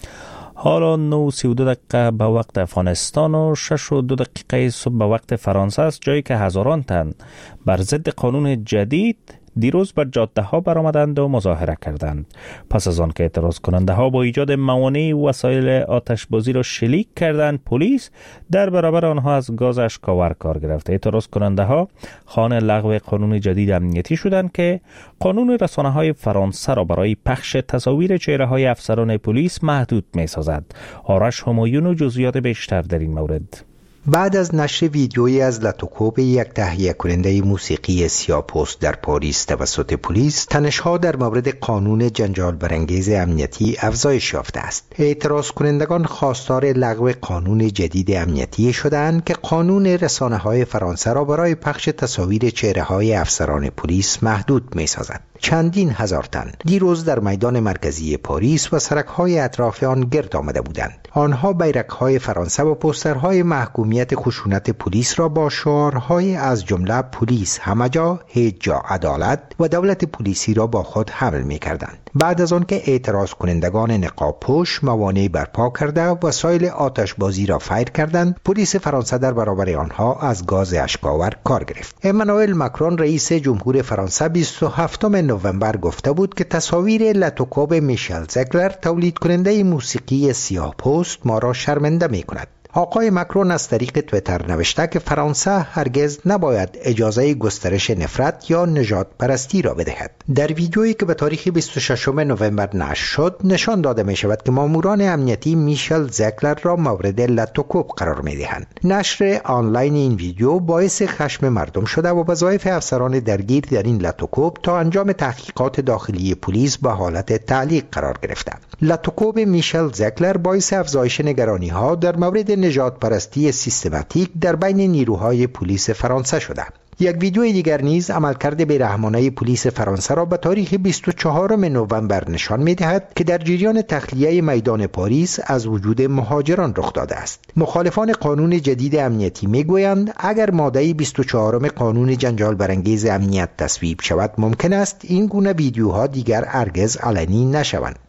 حالا 9:32 دقیقه به وقت افغانستان و 6:02 دقیقه صبح به وقت فرانسه است، جایی که هزاران تن بر ضد قانون جدید دیروز بر جاده ها برآمدند و مظاهره کردند. پس از آن که اعتراض کننده ها با ایجاد موانع وسایل آتشبازی را شلیک کردند، پلیس در برابر آنها از گاز اشکاور کار گرفت. اعتراض کننده ها خواهان لغو قانون جدید امنیتی شدند که قانون رسانه های فرانسه را برای پخش تصاویر چهره های افسران پلیس محدود می سازد. آرش همایون و جزئیات بیشتر در این مورد. بعد از نشر ویدیویی از لاتوکوب، یک تهیه کننده موسیقی سیاه‌پوست در پاریس توسط پلیس، تنش‌ها در مورد قانون جنجال برانگیز امنیتی افزایش یافته است. اعتراض کنندگان خواستار لغو قانون جدید امنیتی شدند که قانون رسانه‌های فرانسه را برای پخش تصاویر چهره‌های افسران پلیس محدود می‌سازد. چندین هزار تن دیروز در میدان مرکزی پاریس و سرک‌های اطراف آن گرد آمده بودند. آنها بیرق‌های فرانسه و پوسترهای محکومیت خشونت پلیس را با شعارهای از جمله پلیس همه جا، هیچ جا عدالت و دولت پلیسی را با خود حمل می‌کردند. بعد از آن که اعتراض کنندگان نقاب پوش موانع برپا کرده و وسایل آتشبازی را فیر کردند، پلیس فرانسه در برابر آنها از گاز اشکاور کار گرفت. امانوئل ماکرون رئیس جمهور فرانسه 27 نوامبر گفته بود که تصاویر لاتوکوب میشل زگلر، تولید کننده موسیقی سیاه‌پوست، ما را شرمنده می‌کند. آقای ماکرون از طریق توییتر نوشته که فرانسه هرگز نباید اجازه گسترش نفرت یا نژاد پرستی را بدهد. در ویدیویی که به تاریخ 26 نوامبر نشر شد، نشان داده می شود که ماموران امنیتی میشل زگلر را مورد لاتوکوب قرار می دهند. نشر آنلاین این ویدیو باعث خشم مردم شده و وظایف افسران درگیر در این لاتوکوب تا انجام تحقیقات داخلی پلیس به حالت تعلیق قرار گرفته. لاتوکوب میشل زگلر باعث افزایش نگرانی‌ها در مورد نژاد پرستی سیستماتیک در بین نیروهای پلیس فرانسه شده. یک ویدیو دیگر نیز عملکرد بی‌رحمانه پلیس فرانسه را به تاریخ 24 نوامبر نشان می‌دهد که در جریان تخلیه میدان پاریس از وجود مهاجران رخ داده است. مخالفان قانون جدید امنیتی می‌گویند اگر ماده 24 قانون جنجال برانگیز امنیت تصویب شود، ممکن است این گونه ویدیوها دیگر هرگز علنی نشوند.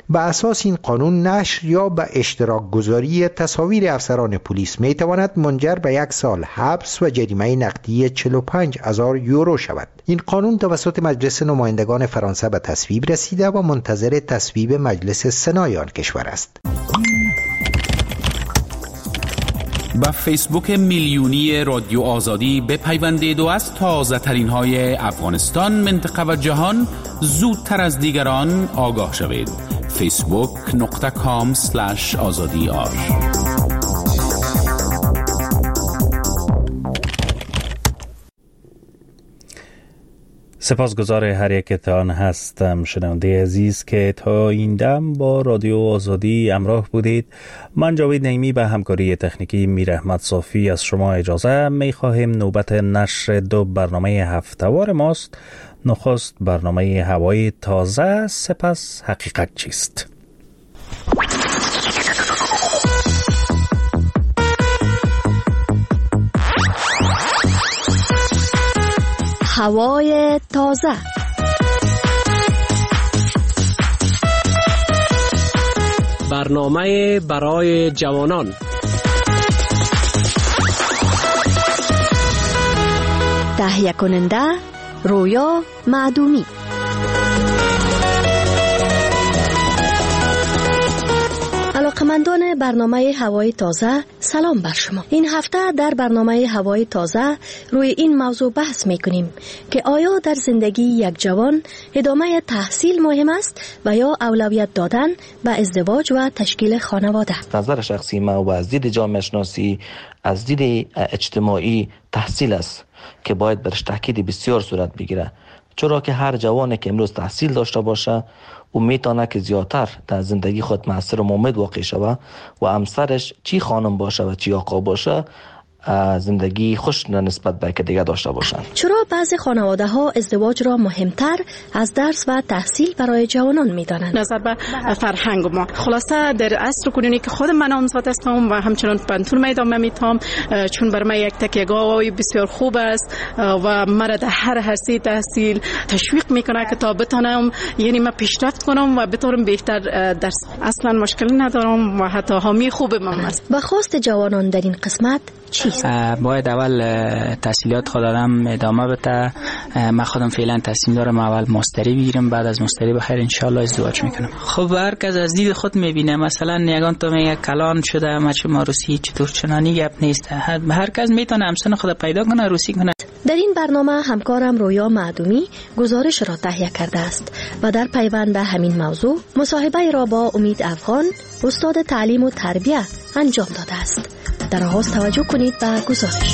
به اساس این قانون نشر یا به اشتراک گذاری تصاویر افسران پلیس می تواند منجر به 1 سال حبس و جریمه نقدی 45,000 یورو شود. این قانون توسط مجلس نمایندگان فرانسه به تصویب رسیده و منتظر تصویب مجلس سنای آن کشور است. با فیسبوک میلیونی رادیو آزادی بپیوندید و از تازه ترین های افغانستان، منطقه و جهان زودتر از دیگران آگاه شوید. facebook.com/azadiar. سپاسگزار هر یکتان هستم شنونده عزیز که تا این دم با رادیو آزادی همراه بودید. من جاوید نعیمی به همکاری تکنیکی میر احمد صافی از شما اجازه می خواهیم. نوبت نشر 2 برنامه هفته‌وار ماست. نخست برنامه هوای تازه، سپس حقیقت چیست. هوای تازه. برنامه برای جوانان. تهیه کننده رویا معدومی. علاقمندان برنامه هوای تازه، سلام بر شما. این هفته در برنامه هوای تازه روی این موضوع بحث میکنیم که آیا در زندگی یک جوان ادامه تحصیل مهم است و یا اولویت دادن به ازدواج و تشکیل خانواده. نظر شخصی ما و از دید جامعه شناسی، از دید اجتماعی، تحصیل است که باید برش تاکید بسیار صورت بگیره، چرا که هر جوانی که امروز تحصیل داشته باشه او میتونه که زیادتر در زندگی خود مؤثر و مفید واقع شود و همسرش چی خانم باشه و چی آقا باشه زندگی خوش نسبت به که دیگه داشته باشن. چرا بعضی خانواده ها ازدواج را مهمتر از درس و تحصیل برای جوانان میدانند؟ نظر به فرهنگ ما خلاصه در عصر کنونی که خود من نامزد هستم و همچنان پنتون ادامه میتم، چون برای من یک تکیه‌گاه بسیار خوب است و مرا در هر حرصه تحصیل تشویق میکنه که تا بتونم یعنی من پیشرفت کنم و بتونم بهتر درس. اصلا مشکلی ندارم و حتی حامی خوب من است. به خواست جوانان در این قسمت چیست؟ باید اول تحصیلات خودم ادامه بده. من خودم فعلا تصمیم دارم اول ماستری بگیرم، بعد از ماستری بخیر انشالله ازدواج میکنم. خب هر کس از دید خود میبینه، مثلا یگان تو میگه کلان شده ما روسی چطور چنانی گپ نیست. هر کس میتونه همسن خود پیدا کنه روسی کنه. در این برنامه همکارم رویا معدومی گزارش را تهیه کرده است و در پیوند به همین موضوع مصاحبه را با امید افغان، استاد تعلیم و تربیت انجام داده است. در آغاز توجه کنید به گزارش.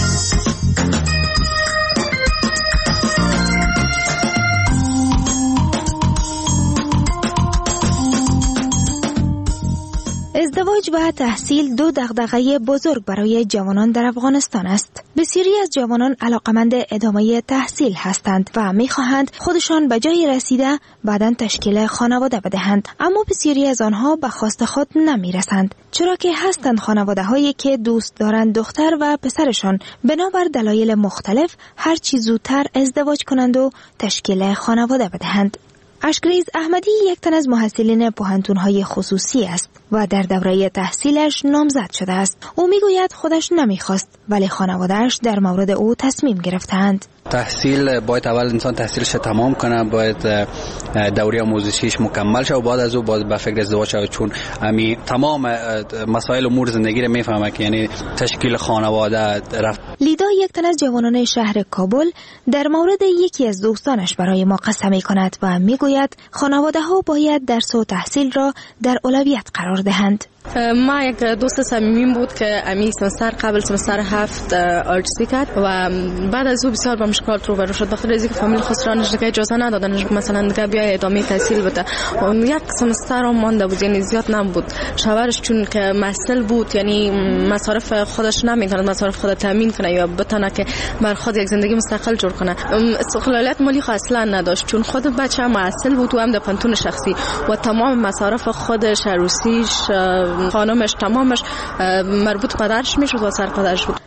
ازدواج و تحصیل 2 دغدغه بزرگ برای جوانان در افغانستان است. بسیاری از جوانان علاقمند ادامه تحصیل هستند و می‌خواهند خودشان به جای رسیده بعداً تشکیل خانواده بدهند، اما بسیاری از آنها به خواست خود نمی‌رسند، چرا که هستند خانواده‌هایی که دوست دارند دختر و پسرشان بنابر دلایل مختلف هر چه زودتر ازدواج کنند و تشکیل خانواده بدهند. اشکریز احمدی یک تن از محصلین پوهنتون‌های خصوصی است و در دوره تحصیلش نامزد شده است. او میگوید خودش نمیخواست ولی خانواده‌اش در مورد او تصمیم گرفتند. تحصیل باید اول انسان تحصیلش تمام کنه، باید دوره آموزشیش مکمل شه و بعد از او باید به فکر ازدواج شه، چون امی تمام مسائل امور زندگی رو میفهمه که یعنی تشکیل خانواده رفت. لیدا یک تن از جوانان شهر کابل در مورد یکی از دوستانش برای ما قسم می‌کند و میگوید خانواده ها باید درس و تحصیل را در اولویت قرار دهند. ما یک دوست صمیمیم بود که امی سمستر قبل سمستر 7 آرتسی کرد و بعد از او بسیار با مشکلات روبرو شد، بخاطر از اینکه فامیل خسرانش دیگه اجازه ندادن مثلا دیگه بیا ادامه تحصیل بده. یک سمستر هم مانده بود، یعنی زیاد نبود. شوهرش چون که مسئول بود، یعنی مصارف خودش نمیکنه، مصارف خود تامین کنه یا بتونه که بر خود یک زندگی مستقل جور کنه. استقلالیت مالی اصلا نداشت، چون خود بچه مسئول بود و هم در پنتون شخصی و تمام مصارف خودش، عروسیش، خانمش، تمامش مربوط پدرش میشد و سر پدرش بود.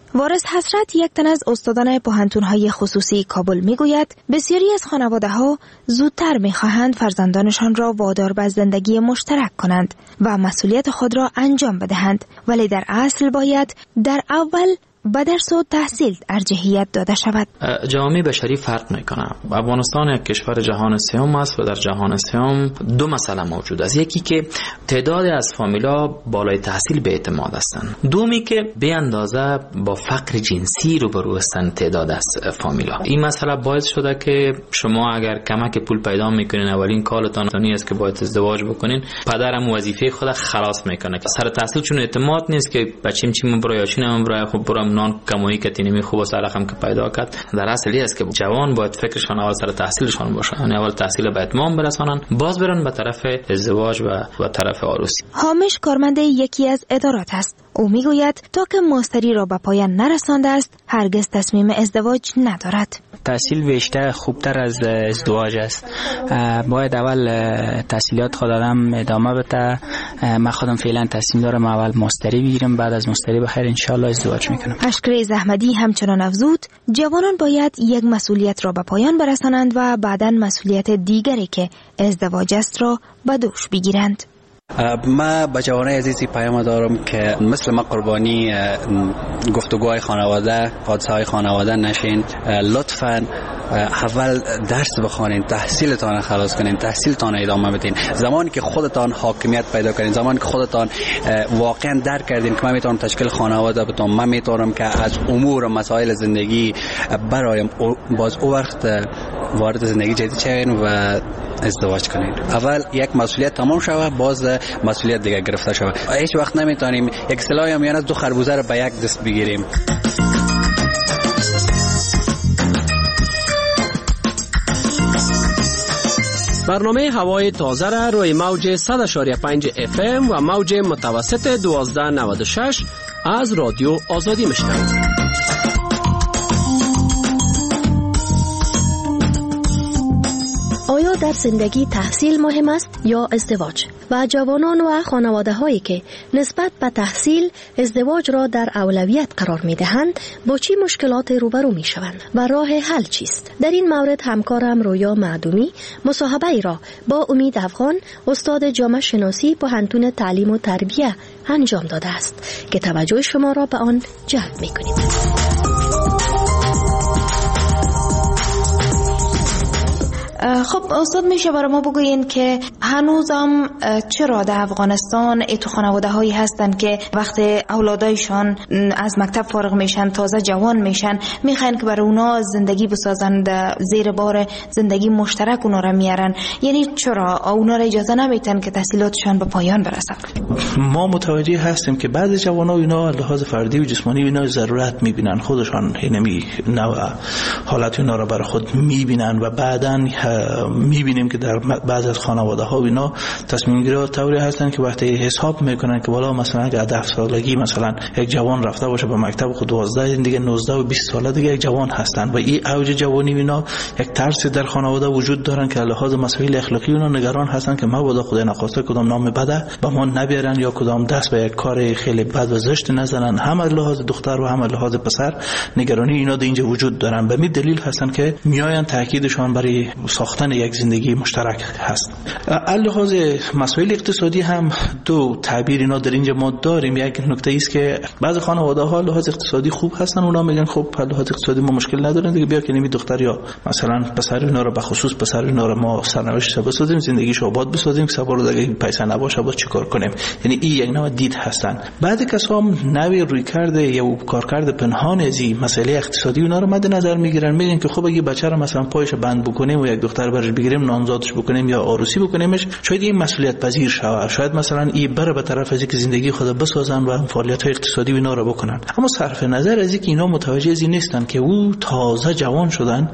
وارث حسرت، یک تن از استادان پوهنتون‌های خصوصی کابل میگوید بسیاری از خانواده‌ها زودتر می‌خواهند فرزندانشان را وادار به زندگی مشترک کنند و مسئولیت خود را انجام بدهند، ولی در اصل باید در اول به درس و تحصیل ارجحیت داده شود. جامعه بشری فرق میکنه. افغانستان یک کشور جهان سوم است و در جهان سوم دو مسئله موجود است. یکی که تعداد از فامیلا بالای تحصیل به اعتماد هستند. دومی که به اندازه با فقر جنسی روبرو هستند تعداد از فامیلا. این مسئله باعث شده که شما اگر کمک پول پیدا میکنین اولین کارتان این است که باید ازدواج بکنین. پدرم وظیفه خود خلاص میکنه. سر تحصیل چون اعتماد نیست که بچیم چی برای چینم برای خب برام نان کمایی که تینمی خوب است علاقم که پیدا کرد. در اصلی است که جوان باید فکرشان اول سر تحصیلشان باشه، یعنی اول تحصیل به اتمام برسانن، باز برن به طرف ازدواج و طرف عروسی. حامش کارمند یکی از ادارات است. او میگوید تا که ماستری را به پایان نرسانده است هرگز تصمیم ازدواج ندارد. تحصیل بیشتر خوبتر از ازدواج است. باید اول تحصیلات خود آدم ادامه بده. من خودم فعلا تصمیم دارم اول ماستری بگیرم، بعد از ماستری بخیر ان شاء الله ازدواج میکنم. اشکریز احمدی همچنان افزود جوانان باید یک مسئولیت را به پایان برسانند و بعداً مسئولیت دیگری که ازدواج است را به دوش بگیرند. ما به جوانای عزیزی پیام دارم که مثل ما قربانی گفتگوهای خانواده، حادثه های خانواده نشین. لطفاً اول درس بخوانید، تحصیلتان خلاص کنین، تحصیلتان ادامه بدین. زمانی که خودتان حاکمیت پیدا کنین، زمانی که خودتان واقعا درک کردین که من میتونم تشکیل خانواده بدم، من میتونم که از امور و مسائل زندگی برایم، باز او وقت وارد زندگی جدید شوین و ازدواج کنین. اول یک مسئولیت تمام شوه، باز مسئولیت دیگه گرفته شوه. هیچ وقت نمیتونیم یک سلاح هم یعنی دو خربوزه رو به یک دست بگیریم. برنامه هوای تازه را روی موج 100.5 FM و موج متوسط 1296 از رادیو آزادی میشنوید. آیا در زندگی تحصیل مهم است یا ازدواج؟ و جوانان و خانواده هایی که نسبت به تحصیل ازدواج را در اولویت قرار می دهند با چی مشکلات روبرو می شوند و راه حل چیست؟ در این مورد همکارم رویا معدومی مصاحبه ای را با امید افغان استاد جامعه شناسی پوهنتون تعلیم و تربیه انجام داده است که توجه شما را به آن جلب می کنیم. خب استاد میشه برای ما بگوین که هنوزم چرا در افغانستان تو خانواده هایی هستن که وقتی اولادایشان از مکتب فارغ میشن، تازه جوان میشن، میخواین که برای اونا زندگی بسازن، زیر بار زندگی مشترک اونا را میارن؟ یعنی چرا اونا را اجازه نمیتن که تحصیلاتشان به پایان برسن؟ ما متوجه هستیم که بعضی جوانا اینا لحاظ فردی و جسمانی اینا ضرورت میبینن، خودشان اینمی نوع حالت اینا را برای خود میبینن و بعداً میبینیم که در بعض از خانواده ها اینا تصمیم گیری طوری هستن که وقتی حساب میکنن که بالا مثلا اگه 10 سالگی مثلا یک جوان رفته باشه به مکتب خود 12 دیگه 19 و 20 ساله دیگه یک جوان هستن و این اوج جوانی اینا یک ترس در خانواده وجود دارن که لحاظ مسائل اخلاقی اونا نگران هستن که مبادا خدای نخواسته کدام نام بده به ما نبیارن یا کدام دست به یک کار خیلی بد و زشت نزنن. هم از لحاظ دختر و هم از لحاظ پسر نگرانی اینا در اینجا وجود دارن. به می دلیل هستن که میآیند تاکیدشان برای ساختن یک زندگی مشترک هست. لحاظ مسائل اقتصادی هم دو تعبیر اینا در اینجا ما داریم. یک نکته است که بعض خانواده ها لحاظ اقتصادی خوب هستن، اونا میگن خب لحاظ اقتصادی ما مشکل نداریم دیگه، بیا که نمی دختر یا مثلا پسر اینا رو به خصوص پسر اینا رو ما سرنوشت بسازیم، زندگیشو آباد بسازیم، سوار دیگه پیسه نباشه با چیکار کنیم. یعنی این یک نوع دید هستن. بعضی کسا هم نوی روی کرده یا کارکرد پنهان از این مسئله اقتصادی اونا رو مد نظر میگیرن، میگن که خب اگه بچه رو مثلا پایش بند بکنیم و یک دختر برش بگیریم نانزادش بکنیم یا عروسی بکنیمش شاید این مسئولیت پذیر شود، شاید مثلا این بره به طرف از اینکه زندگی خود بسازن و فعالیت‌های اقتصادی اینا رو بکنن. اما صرف نظر از اینکه اینا متوجه از این نیستن که او تازه جوان شدن،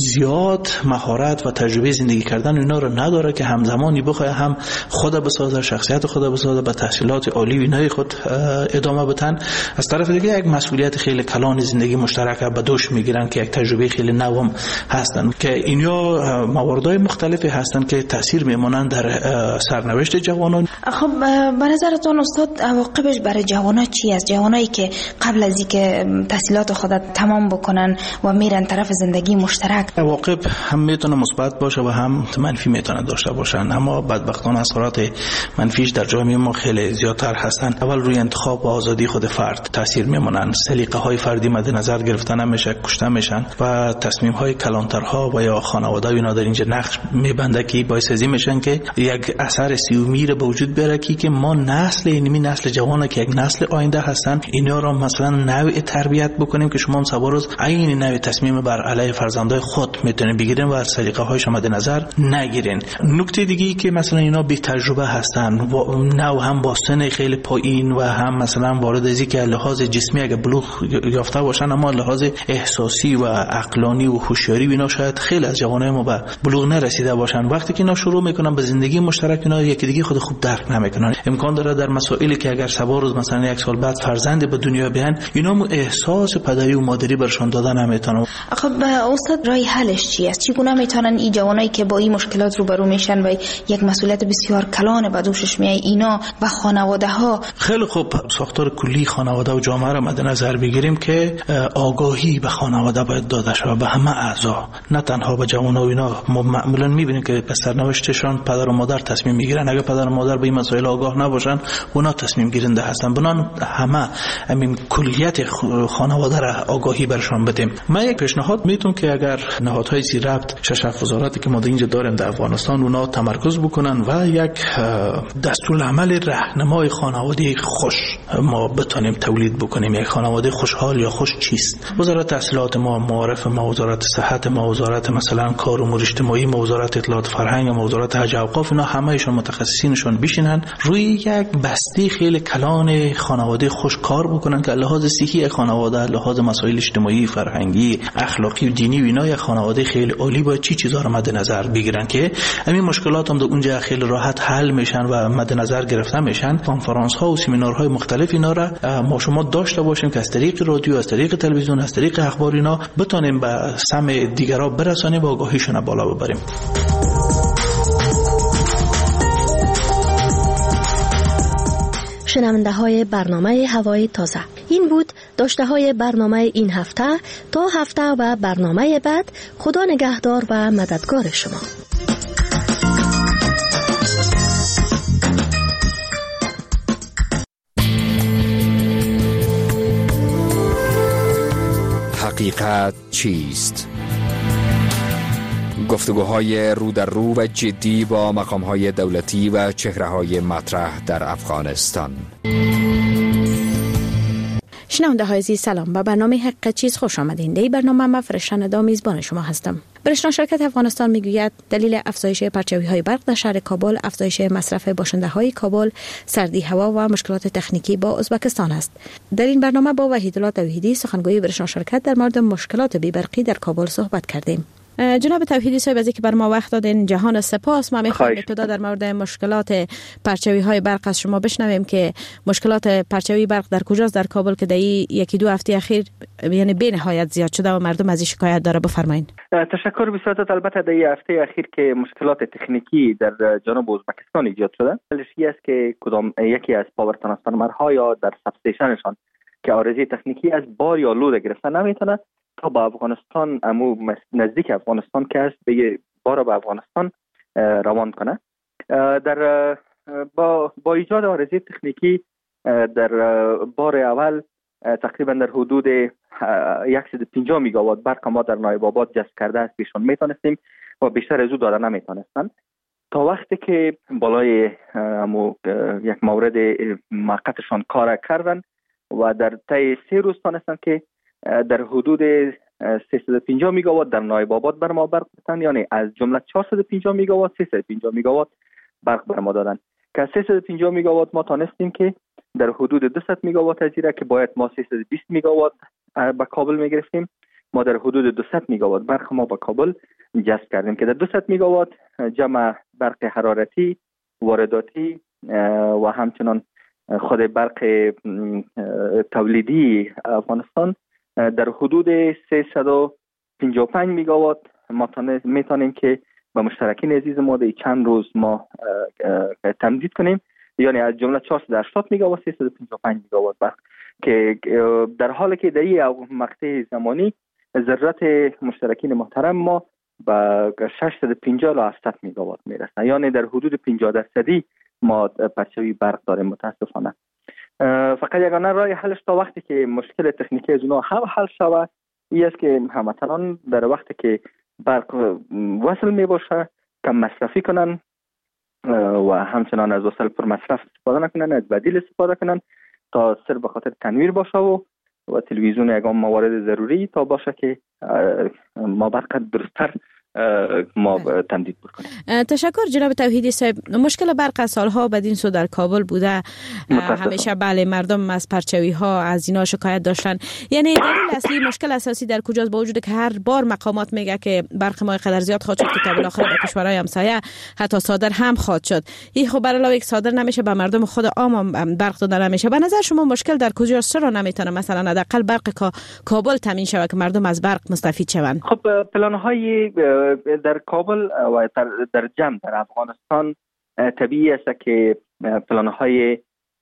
زیاد مهارت و تجربه زندگی کردن اینا رو نداره که همزمانی بخواد هم خود بسازه، شخصیت خود بسازه، به تحصیلات عالی اینای خود ادامه بدن. از طرف دیگه یک مسئولیت خیلی کلان زندگی مشترک به دوش میگیرن که یک تجربه خیلی نوام هستن که اینا مواردهای مختلفی هستند که تاثیر میمونن در سرنوشت جوانان. خب به نظرتون استاد عواقبش برای جوانان چی است؟ جوانایی که قبل از اینکه تحصیلات خود تمام بکنن و میرن طرف زندگی مشترک، عواقب هم میتونه مثبت باشه و هم منفی میتونه داشته باشن، اما بدبختانه اثرات منفیش در جامعه ما خیلی زیادتر هستن. اول روی انتخاب و آزادی خود فرد تاثیر میمونن، سلیقه های فردی مد نظر گرفته نمیشه، کشته میشن و تصمیم های کلانترها و یا خانواده اینا در اینجا نقش میبنده که باعث ازی میشن که یک اثر سیومی به وجود بیاره که ما نسل اینمی نسل جوانه که یک نسل آینده هستن، اینا رو مثلا نوع تربیت بکنیم که شما هم سوار روز این نوع تصمیم بر علیه فرزندای خود میتونین بگیرین و سلیقه هایش مد نظر نگیرین. نکته دیگه که مثلا اینا بی تجربه هستن و نو هم با سن خیلی پایین و هم مثلا وارد ازی که لحاظ جسمی اگه بلوغ یافته باشن اما لحاظ احساسی و عقلانی و هوشیاری اینا شاید خیلی از جوانای ما به بلوغ نرسیده باشن. وقتی که اینا شروع میکنن به زندگی مشترک، اینا یکی دیگه خود خوب درک نمیکنن. امکان داره در مسائلی که اگر سبا روز مثلا یک سال بعد فرزند به دنیا بیان، اینا احساس پدری و مادری برشان دادن نمیتونن. خب استاد راه حلش چی است؟ چگونه میتونن این جوانایی که با این مشکلات روبرو میشن و یک مسئولیت بسیار کلان به دوشش میاد اینا و خانواده ها؟ خیلی خوب، ساختار کلی خانواده و جامعه را مد نظر بگیریم که آگاهی به خانواده باید داده شود، به همه اعضا، نه تنها به جوانان و اینا. ما معمولا میبینیم که به سرنوشتشان پدر و مادر تصمیم میگیرن. اگر پدر و مادر به این مسائل آگاه نباشن، اونا تصمیم گیرنده هستن. بنان همه همین کلیت خانواده را آگاهی برشان بدیم. من یک پیشنهاد میتونم که اگر نهادهای زیر ربط 6 وزارتی که ما اینجا داریم در افغانستان، اونا تمرکز بکنن و یک دستورالعمل راهنمای خانواده خوش ما بتونیم تولید بکنیم. یک خانواده خوشحال یا خوش چیست؟ وزارت تحصیلات ما، معارف ما، وزارت صحت ما، وزارت مثلا کار و امور اجتماعی ما، وزارت اطلاعات فرهنگ ما، وزارت حج و اوقاف، اینا همه‌شون متخصصینشون بشینن روی یک بسته خیلی کلان خانواده خوش کار بکنن که لحاظ صحی خانواده، لحاظ مسائل اجتماعی، فرهنگی، اخلاقی و دینی و اینا یک خانواده خیلی عالی باید چیزا رو مد نظر بگیرن که همین مشکلات هم در اونجا خیلی راحت حل میشن و مد نظر گرفته میشن. کنفرانس ها و سمینارهای مختلف اینا را ما شما داشته باشیم که از طریق رادیو، از طریق تلویزیون، از طریق اخبار اینا بتونیم به سمع دیگران برسانیم و آگاهیشون بالا ببریم. شنونده های برنامه هوای تازه، این بود داشته های برنامه این هفته. تا هفته و برنامه بعد، خدا نگهدار و مددگار شما. حقیقت چیست؟ گفتگوهای رو در رو و جدی با مقامهای دولتی و چهره‌های مطرح در افغانستان. شنونده های عزیز سلام، به برنامه حقیقت چیز خوش آمدین. در برنامه من فرشته ندا میزبان شما هستم. برشتان شرکت افغانستان میگوید دلیل افزایش پرچاوی های برق در شهر کابل افزایش مصرف باشنده های کابل، سردی هوا و مشکلات تکنیکی با ازبکستان است. در این برنامه با وحیدالله توحیدی سخنگوی برشتان شرکت در مورد مشکلات بی برقی در کابل صحبت کردیم. جناب توحیدی صاحب، از اینکه بر ما وقت دادین جهان سپاس. ما می‌خوایم ابتدا در مورد مشکلات پرچاوی های برق از شما بشنویم که مشکلات پرچاوی برق در کجاست در کابل که در یکی دو هفته اخیر یعنی به نهایت زیاد شده و مردم از این شکایت داره. بفرمایید. تشکر بسیار. البته در این هفته اخیر که مشکلات تکنیکی در جنوب ازبکستان ایجاد شده، دلیلش است که کدام یکی از پاور ترانسفورمرها یا در ساب استیشنشان که آرزی تکنیکی از بار یا لود گرفتن نمیتونه تا با افغانستان نزدیک افغانستان که است به بار به افغانستان روان کنه. در با ایجاد آرزه تکنیکی در بار اول تقریبا در حدود 150 میگاوات برق ما در نایب آباد جذب کرده است پیشون میتونستیم و بیشتر از او داده نمیتونستن تا وقتی که بالای یک مورد موقتشان کار کردن و در طی 3 روز تونستن که در حدود 350 میگاوات در نایب آباد بر ما برق دادن، یعنی از جمله 450 میگاوات 350 میگاوات برق بر ما دادن که از 350 میگاوات ما تانستیم که در حدود 200 میگاوات از ایره که باید ما 320 میگاوات به کابل میگرفتیم، ما در حدود 200 میگاوات برق ما به کابل جذب کردیم که در 200 میگاوات جمع برق حرارتی، وارداتی و همچنان خود برق تولیدی افغانستان در حدود 355 میگاوات ما میتونیم که با مشترکین عزیز ما در چند روز ما تمدید کنیم، یعنی از جمله 480 میگاوات 355 میگاوات برق که در حالی که در این مقطع زمانی ضرورت مشترکین محترم ما به 650 تا 700 میگاوات میرسه، یعنی در حدود 50% ما پرچوی برق داریم. متاسفانه فقط یگانه راه حلش تا وقتی که مشکل تکنیکی از اونها حل شود این است که هموطنان در وقتی که برق وصل می باشه کم مصرفی کنن و همچنان از وسایل پر مصرف استفاده نکنن، از بدیل استفاده کنن تا صرف به خاطر تنویر باشه و تلویزیون یگان موارد ضروری تا باشه که ما برق درست‌تر ما تمدید بکنیم. تشکر جناب توحیدی صاحب. مشکل برق از سالها بدین سو در کابل بوده، همیشه بله مردم از پرچوی ها از اینا شکایت داشتن. یعنی دلیل اصلی مشکل اساسی در کجاست؟ با وجود که هر بار مقامات میگه که برق ما قدر زیاد خواهد شد که تا بالاخره به کشورهای همسایه حتی صادر هم خواهد شد. این خب برای علاوه صادر نمیشه به مردم خود عام برق داده نمیشه. به نظر شما مشکل در کجاست؟ چرا نمیتونه مثلا حداقل برق کابل تامین شود که مردم از برق مستفید شوند؟ خب پلن‌های در کابل و در جمع در افغانستان طبیعی است که پلان‌های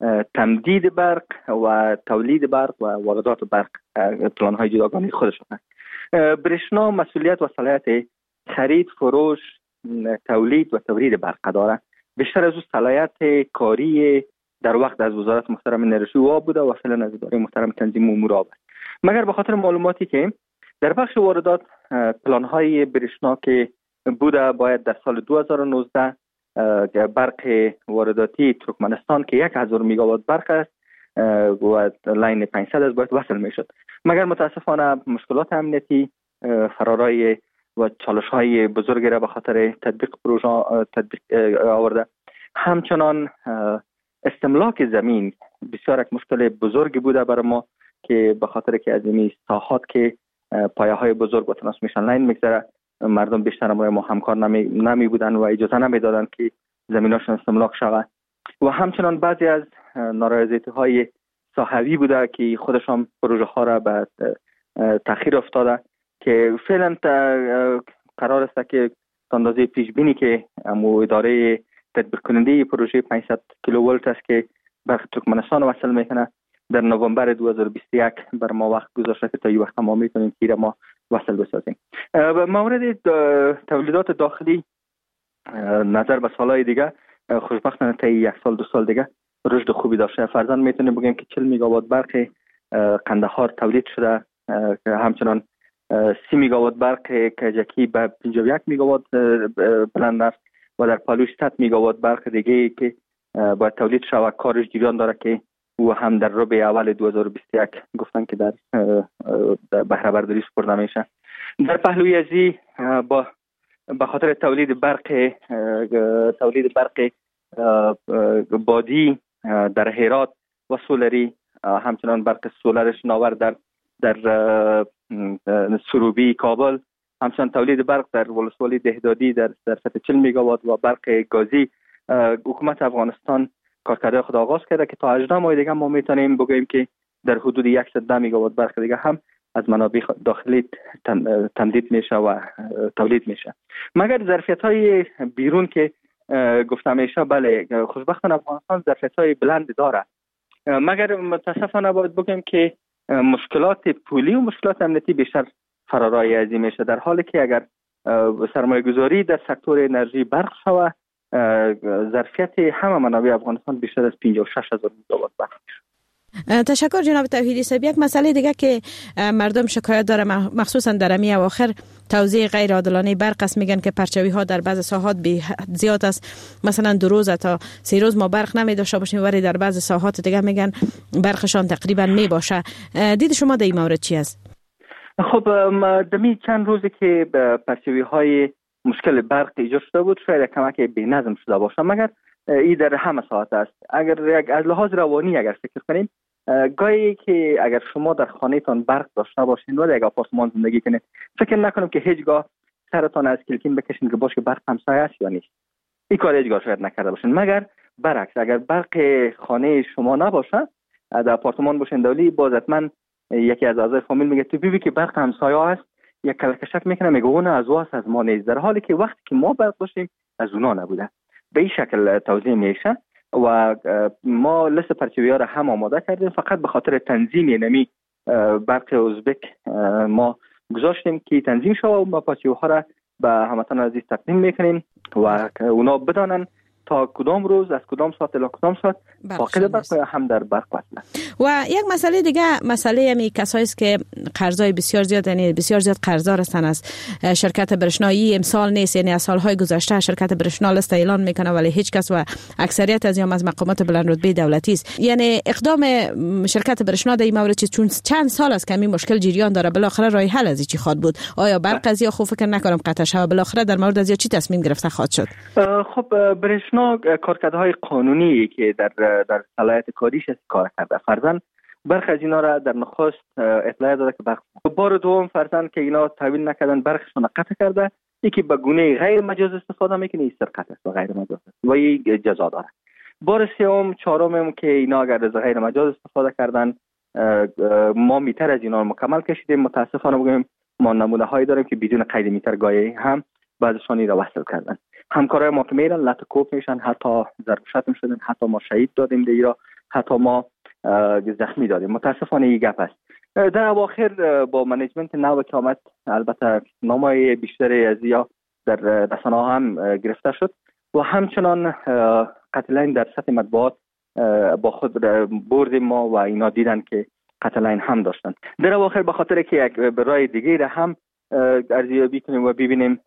تمدید برق و تولید برق و واردات برق پلان‌های جداگانه خودشان است. برشنا مسئولیت و صلاحیت خرید، فروش، تولید و تورید برق دارد. بیشتر از اون صلاحیت کاری در وقت از وزارت محترم انرژی و آب بوده و فعلا از اداره محترم تنظیم امور آب است. مگر به خاطر معلوماتی که در بخش واردات پلان‌های برشنا که بوده باید در سال 2019 برق وارداتی ترکمنستان که 1000 میگاوات برق است و لاین 500 است باید وصل میشد. مگر متاسفانه مشکلات امنیتی فرارای و چالش‌های بزرگی را به خاطر تطبیق پروژه آورده. همچنان استملاک زمین بسیار یک مشکل بزرگی بوده برای ما که به خاطر که از این ساحات که پایه‌های بزرگ و ترانسمیشن لاین میگذره مردم بیشتر ما همکار نمی بودن و اجازه نمی دادن که زمیناشون استملاک شود و همچنان بعضی از نارضایتی‌های صحوی بوده که خودشان پروژه ها را به تأخیر افتاده که فعلا قرار است که اندازه پیش بینی که اداره تطبیق کننده پروژه 500 کیلوولت است که برق ترکمنستان وصل میکنه در نوامبر 2021 بر ما وقت گذاشته که تا این وقت ما میتونیم که ما وصل بسازیم. مورد تولیدات داخلی نظر به سالهای دیگه خوشبختانه تا 1 سال 2 سال دیگه رشد خوبی داشته. فرضاً میتونیم بگیم که 40 میگاوات برق قندهار تولید شده، همچنان 30 میگاوات برق کجکی به 51 میگاوات بلند است و در پالوش 100 میگاوات برق دیگه که باید تولید شود کارش جریان داره که و هم در ربع اول 2021 گفتن که در بهره برداری سپرده میشه. در پهلوی ازی به خاطر تولید برق بادی در هرات و سولری، همچنان برق سولرش ناور در سروبی کابل، همچنان تولید برق در ولسوالی دهدادی در سطح 40 میگاوات و برق گازی، حکومت افغانستان کارکرده خود آغاز کرده که تا 18 ماه دیگه ما میتونیم بگوییم که در حدود 110 میگاوات برق دیگه هم از منابع داخلی تمدید میشه و تولید میشه. مگر ظرفیت‌های بیرون که گفته میشه بله خوشبختانه افغانستان ظرفیت‌های بلند داره، مگر متاسفانه باید بگیم که مشکلات پولی و مشکلات امنیتی بیشتر فرارای ازی میشه، در حالی که اگر سرمایه گذاری در سکتور انرژی برق شود ظرفیت همه منابع افغانستان بیشتر از 56,000 میگاوات برق میشه. تشکر جناب توحیدی صاحب. یک مسئله دیگه که مردم شکایت داره مخصوصا در امی اواخر توزیع غیر عادلانه برق است. میگن که پرچوی ها در بعض ساحات زیاد است، مثلا 2 روز تا 3 روز ما برق نمی داشته باشیم ولی در بعض ساحات دیگه میگن برقشان تقریبا می باشه. دید شما در این مورد چی است؟ خب دمی چند روزی که پرچوی های مشکل برق ایجاد شده بود شاید کمک بی‌نظم شده باشه، مگر این در همه ساعت است. اگر از لحاظ روانی اگر فکر کنیم گاهی که اگر شما در خانه‌تان برق داشته باشین و در یک آپارتمان زندگی کنید فکر نکنم که هیچگاه سرتان از کلکین بکشین که باشه برق همسایه است یا نیست. این کار هیچگاه شاید نکرده باشین. مگر برعکس اگر برق خانه شما نباشه در آپارتمان باشین دولی باز حتما یکی از اعضای فامیل میگه تو ببین که برق همسایه است یک کلکشک میکنه میگه اون از واس از ما نیست، در حالی که وقتی که ما برق داشتیم از اونا نبوده. به این شکل توضیح میشه و ما لست پرچوی ها را هم آماده کردیم، فقط به خاطر تنظیم نمی برق ازبک ما گذاشتیم که تنظیم شود و ما پرچوی ها را به هموطنان عزیز تقدیم میکنیم و اونا بدانن تا کدام روز از کدام ساعت الی کدام ساعت فاقد برق هم در برق وصله. و یک مسئله دیگه، مسئله همی کسایی است که قرضای بسیار زیاد، یعنی بسیار زیاد قرضدار هستن از شرکت برشنایی، امسال نیست، یعنی از سالهای گذشته شرکت برشنا لست اعلان میکنه ولی هیچ کس و اکثریت از از مقامات بلند رتبه دولتی است. یعنی اقدام شرکت برشنا در این مورد چون چند سال است که این مشکل جریان داره، بالاخره راه حل از چی خواد بود؟ آیا برق از یا خوب فکر نکنم قطع شود، بالاخره در مورد از چی تصمیم گرفته خواهد شد؟ خب برشنا کارکردهای قانونی که در صلاحیت کاریش است کار کرده. فرضاً برخی از اینا را در نخست اطلاع داده که برق بار دوم فرضاً که اینا تحویل نکردن برقشون قطع کرده، یکی به گونه غیر مجاز استفاده میکنه، این سرقت است و غیر مجاز است و این جزا داره. بار سوم چهارم که اینا اگر از غیر مجاز استفاده کردن ما میتر از اینا رو مکمل کشیدیم. متاسفانه بگیم ما نمونه هایی داریم که بدون قید میتر گاهی هم بعضشان را وصل کردن. همکارای ما که میرن لطکوف میشن، حتی ضرب شدن، حتی ما شهید دادیم دیگه، حتی ما زخمی دادیم. متاسفانه این گپ است. در اواخر با منیجمنت نو که آمد، البته نامای بیشتری از یا در رسانه ها هم گرفته شد و همچنان قتلین در سطح مطبوعات با خود بردیم ما و اینا دیدن که قتلین هم داشتن. در اواخر به خاطر که یک برای دیگه را هم ارزیابی کنیم و ببینیم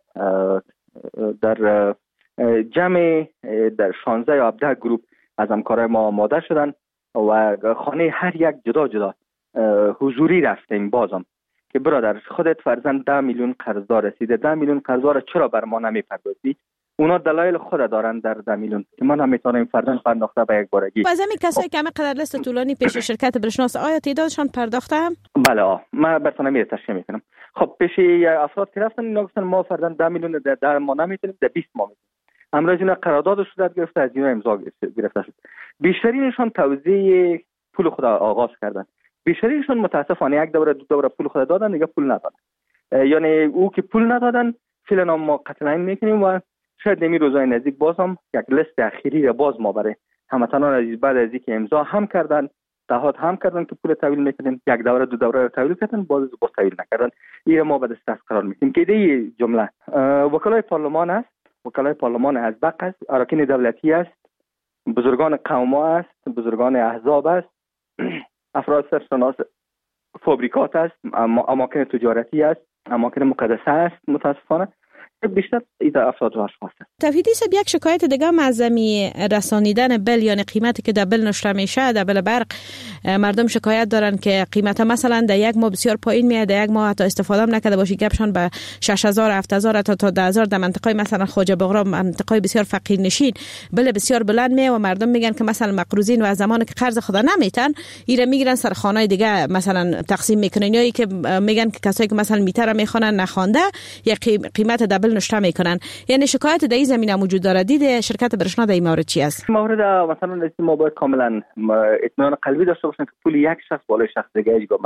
در جمع در 16 یا 17 گروه از همکارای ما آماده شدن و خانه هر یک جدا جدا حضوری رفتیم بازم که برادر خودت فرزند 10 میلیون قرضدار رسیده، 10 میلیون قرضدار چرا بر ما نمیپردازی؟ اونا دلایل خود دارن در 10 میلیون که ما نمیتونیم فرزند پرداخته به یک بارگی. باز همین کسایی که همه قدر لست طولانی پیش شرکت برشناس آیا تعدادشان پرداخته هم؟ بله من براتون میره تشریح میکنم. خب پیش افراد که رفتن اینا گفتن ما فرزند 10 میلیون در ما نمیتونیم، در 20 ماه میتونیم. امروز اینا قرارداد صورت گرفته، از اینا امضا گرفته شد. بیشترینشون توزیع پول خود آغاز کردن. بیشترینشون متاسفانه یک دوره دو دوره پول خود دادن دیگه پول ندادن. یعنی او که پول ندادن فعلا ما قتل میکنیم و شاید نمی روزای نزدیک باز هم یک لیست اخیری را باز ما برای هموطنان عزیز بعد از اینکه امضا هم کردن، تعهد هم کردن که پول تحویل میکنیم، یک دوره دو دوره رو تحویل کردن، باز تحویل نکردن. این ما به دست قرار میدیم که این جمله وکلای پارلمان است، وکلای پارلمان از بق است، اراکین دولتی است، بزرگان قوم است، بزرگان احزاب است، افراد سرشناس فابریکات است، اماکن تجارتی است، اماکن مقدسه است. متاسفانه بیشتر ایده افراد و اشخاص است. توحیدی صاحب، یک شکایت دیگه از رسانیدن بل، یعنی قیمتی که در بل نشته میشه، در بل برق مردم شکایت دارن که قیمت مثلا در یک ماه بسیار پایین میاد، در یک ماه حتی استفاده هم نکرده باشی گپشان به 6000 7000 تا 10000 در منطقه مثلا خواجه بغرا، منطقه بسیار فقیر نشین بل بسیار بلند میاد و مردم میگن که مثلا مقروضین و از زمانی که قرض خدا نمیتن ایره میگیرن سر خانه‌های دیگه مثلا تقسیم میکنن، یا که میگن که کسایی که مثلا میتر میخونن نخوانده یک قیمت دبل نشته میکنن. یعنی شکایت در این زمینه موجود داره. دید شرکت برشنا در این مورد چی است؟ مورد مثلا ما باید کاملا اطمینان قلبی داشته باشیم که پول یک شخص بالای شخص دیگه هیچگاه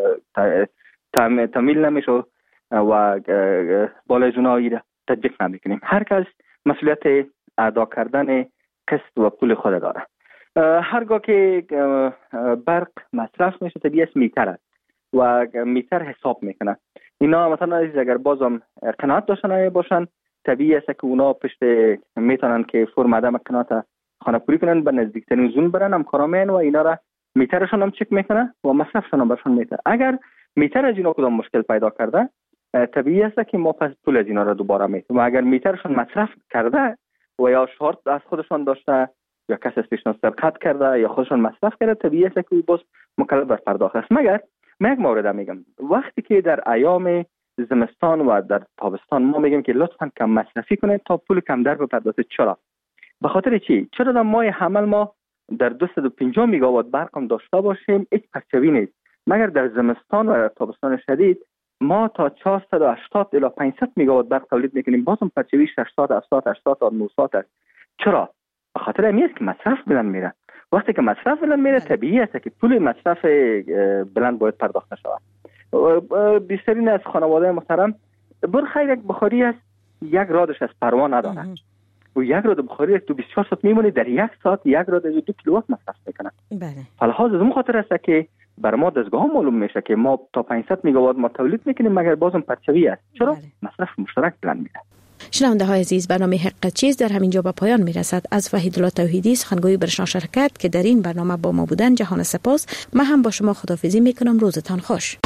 تامین نمیشه و بالای جنایی را تطبیق نمیکنیم. هر کس مسئولیت ادا کردن قسط و پول خود داره. هرگاه که برق مصرف میشه طبیعی میتر است و میتر حساب میکنه. اینا مثلا اگر بازم قناعت داشتن باشن طبیعی است که اونا پشت میتونن که فرم عدم قناعت خانه پوری کنن، به نزدیکترین زون برن، همکارامین و اینا را میترشون هم چک میکنه و مصرفشون هم برشون میتر. اگر میتر از اینا کدام مشکل پیدا کرده طبیعی است که ما پس پول از اینا را دوباره میتیم. و اگر میترشون مصرف کرده و یا شارت از خودشون داشته یا کسی از پیشنهاد سرقت کرده یا خودشون مصرف کرده طبیعی است که باز مکلف بر پرداخت است. مگر من یک مورد میگم، وقتی که در ایام زمستان و در تابستان ما میگیم که لطفاً کم مصرفی کنید تا پول کم در بپردازید. چرا؟ به خاطر چی؟ چرا در ماه حمل ما در 250 میگاوات برق هم داشته باشیم هیچ پرچوی نیست، مگر در زمستان و در تابستان شدید ما تا 480 الی 500 میگاوات برق تولید میکنیم، بازم پرچوی 600 700 800 تا 900 است. چرا؟ به خاطر همین است که مصرف بلند میره. وقتی که مصرف بلند میره طبیعی است که پول مصرف بلند باید پرداخت شود بیشترین از خانواده محترم برخیر یک بخاری است، یک رادش از پروا نداره و یک راد بخاری تو 24 ساعت میمونه، در یک ساعت یک راد از 2 کیلووات مصرف میکنه. بله. فلحاظ از اون خاطر است که بر ما دستگاه ها معلوم میشه که ما تا 500 میگاوات ما تولید میکنیم مگر بازم پرچوی است. چرا؟ مصرف مشترک بلند میره. شنونده های عزیز، برنامه حق چیز در همین جا به پایان میرسد. از وحیدالله توحیدی سخنگوی برشنا شرکت که در این برنامه با ما بودن جهان سپاس. من هم با شما خداحافظی میکنم. روزتان خوش.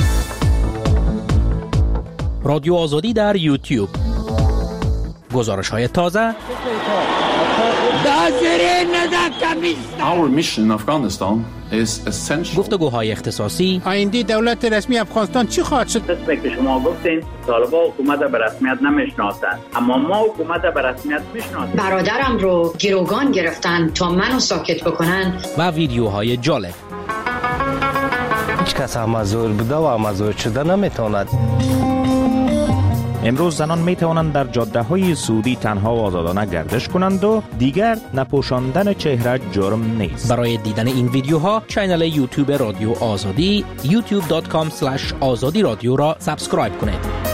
رادیو آزادی در یوتیوب، گزارش های تازه، Our mission in Afghanistan is essential. گفتگوهای اختصاصی. آینده دولت رسمی افغانستان چی خواهد شد؟ قسمی که شما گفتین طالبان حکومت به رسمیت نمیشناسند، اما ما حکومت به رسمیت میشناسیم. برادرم رو گروگان گرفتن تا منو ساکت بکنن و ویدیوهای جالب. هیچ کس مزور بوده و مزور شده نمیتواند. امروز زنان می توانند در جاده های سعودی تنها و آزادانه گردش کنند و دیگر نپوشاندن چهره جرم نیست. برای دیدن این ویدیوها کانال یوتیوب رادیو آزادی youtube.com/azadi radio را سابسکرایب کنید.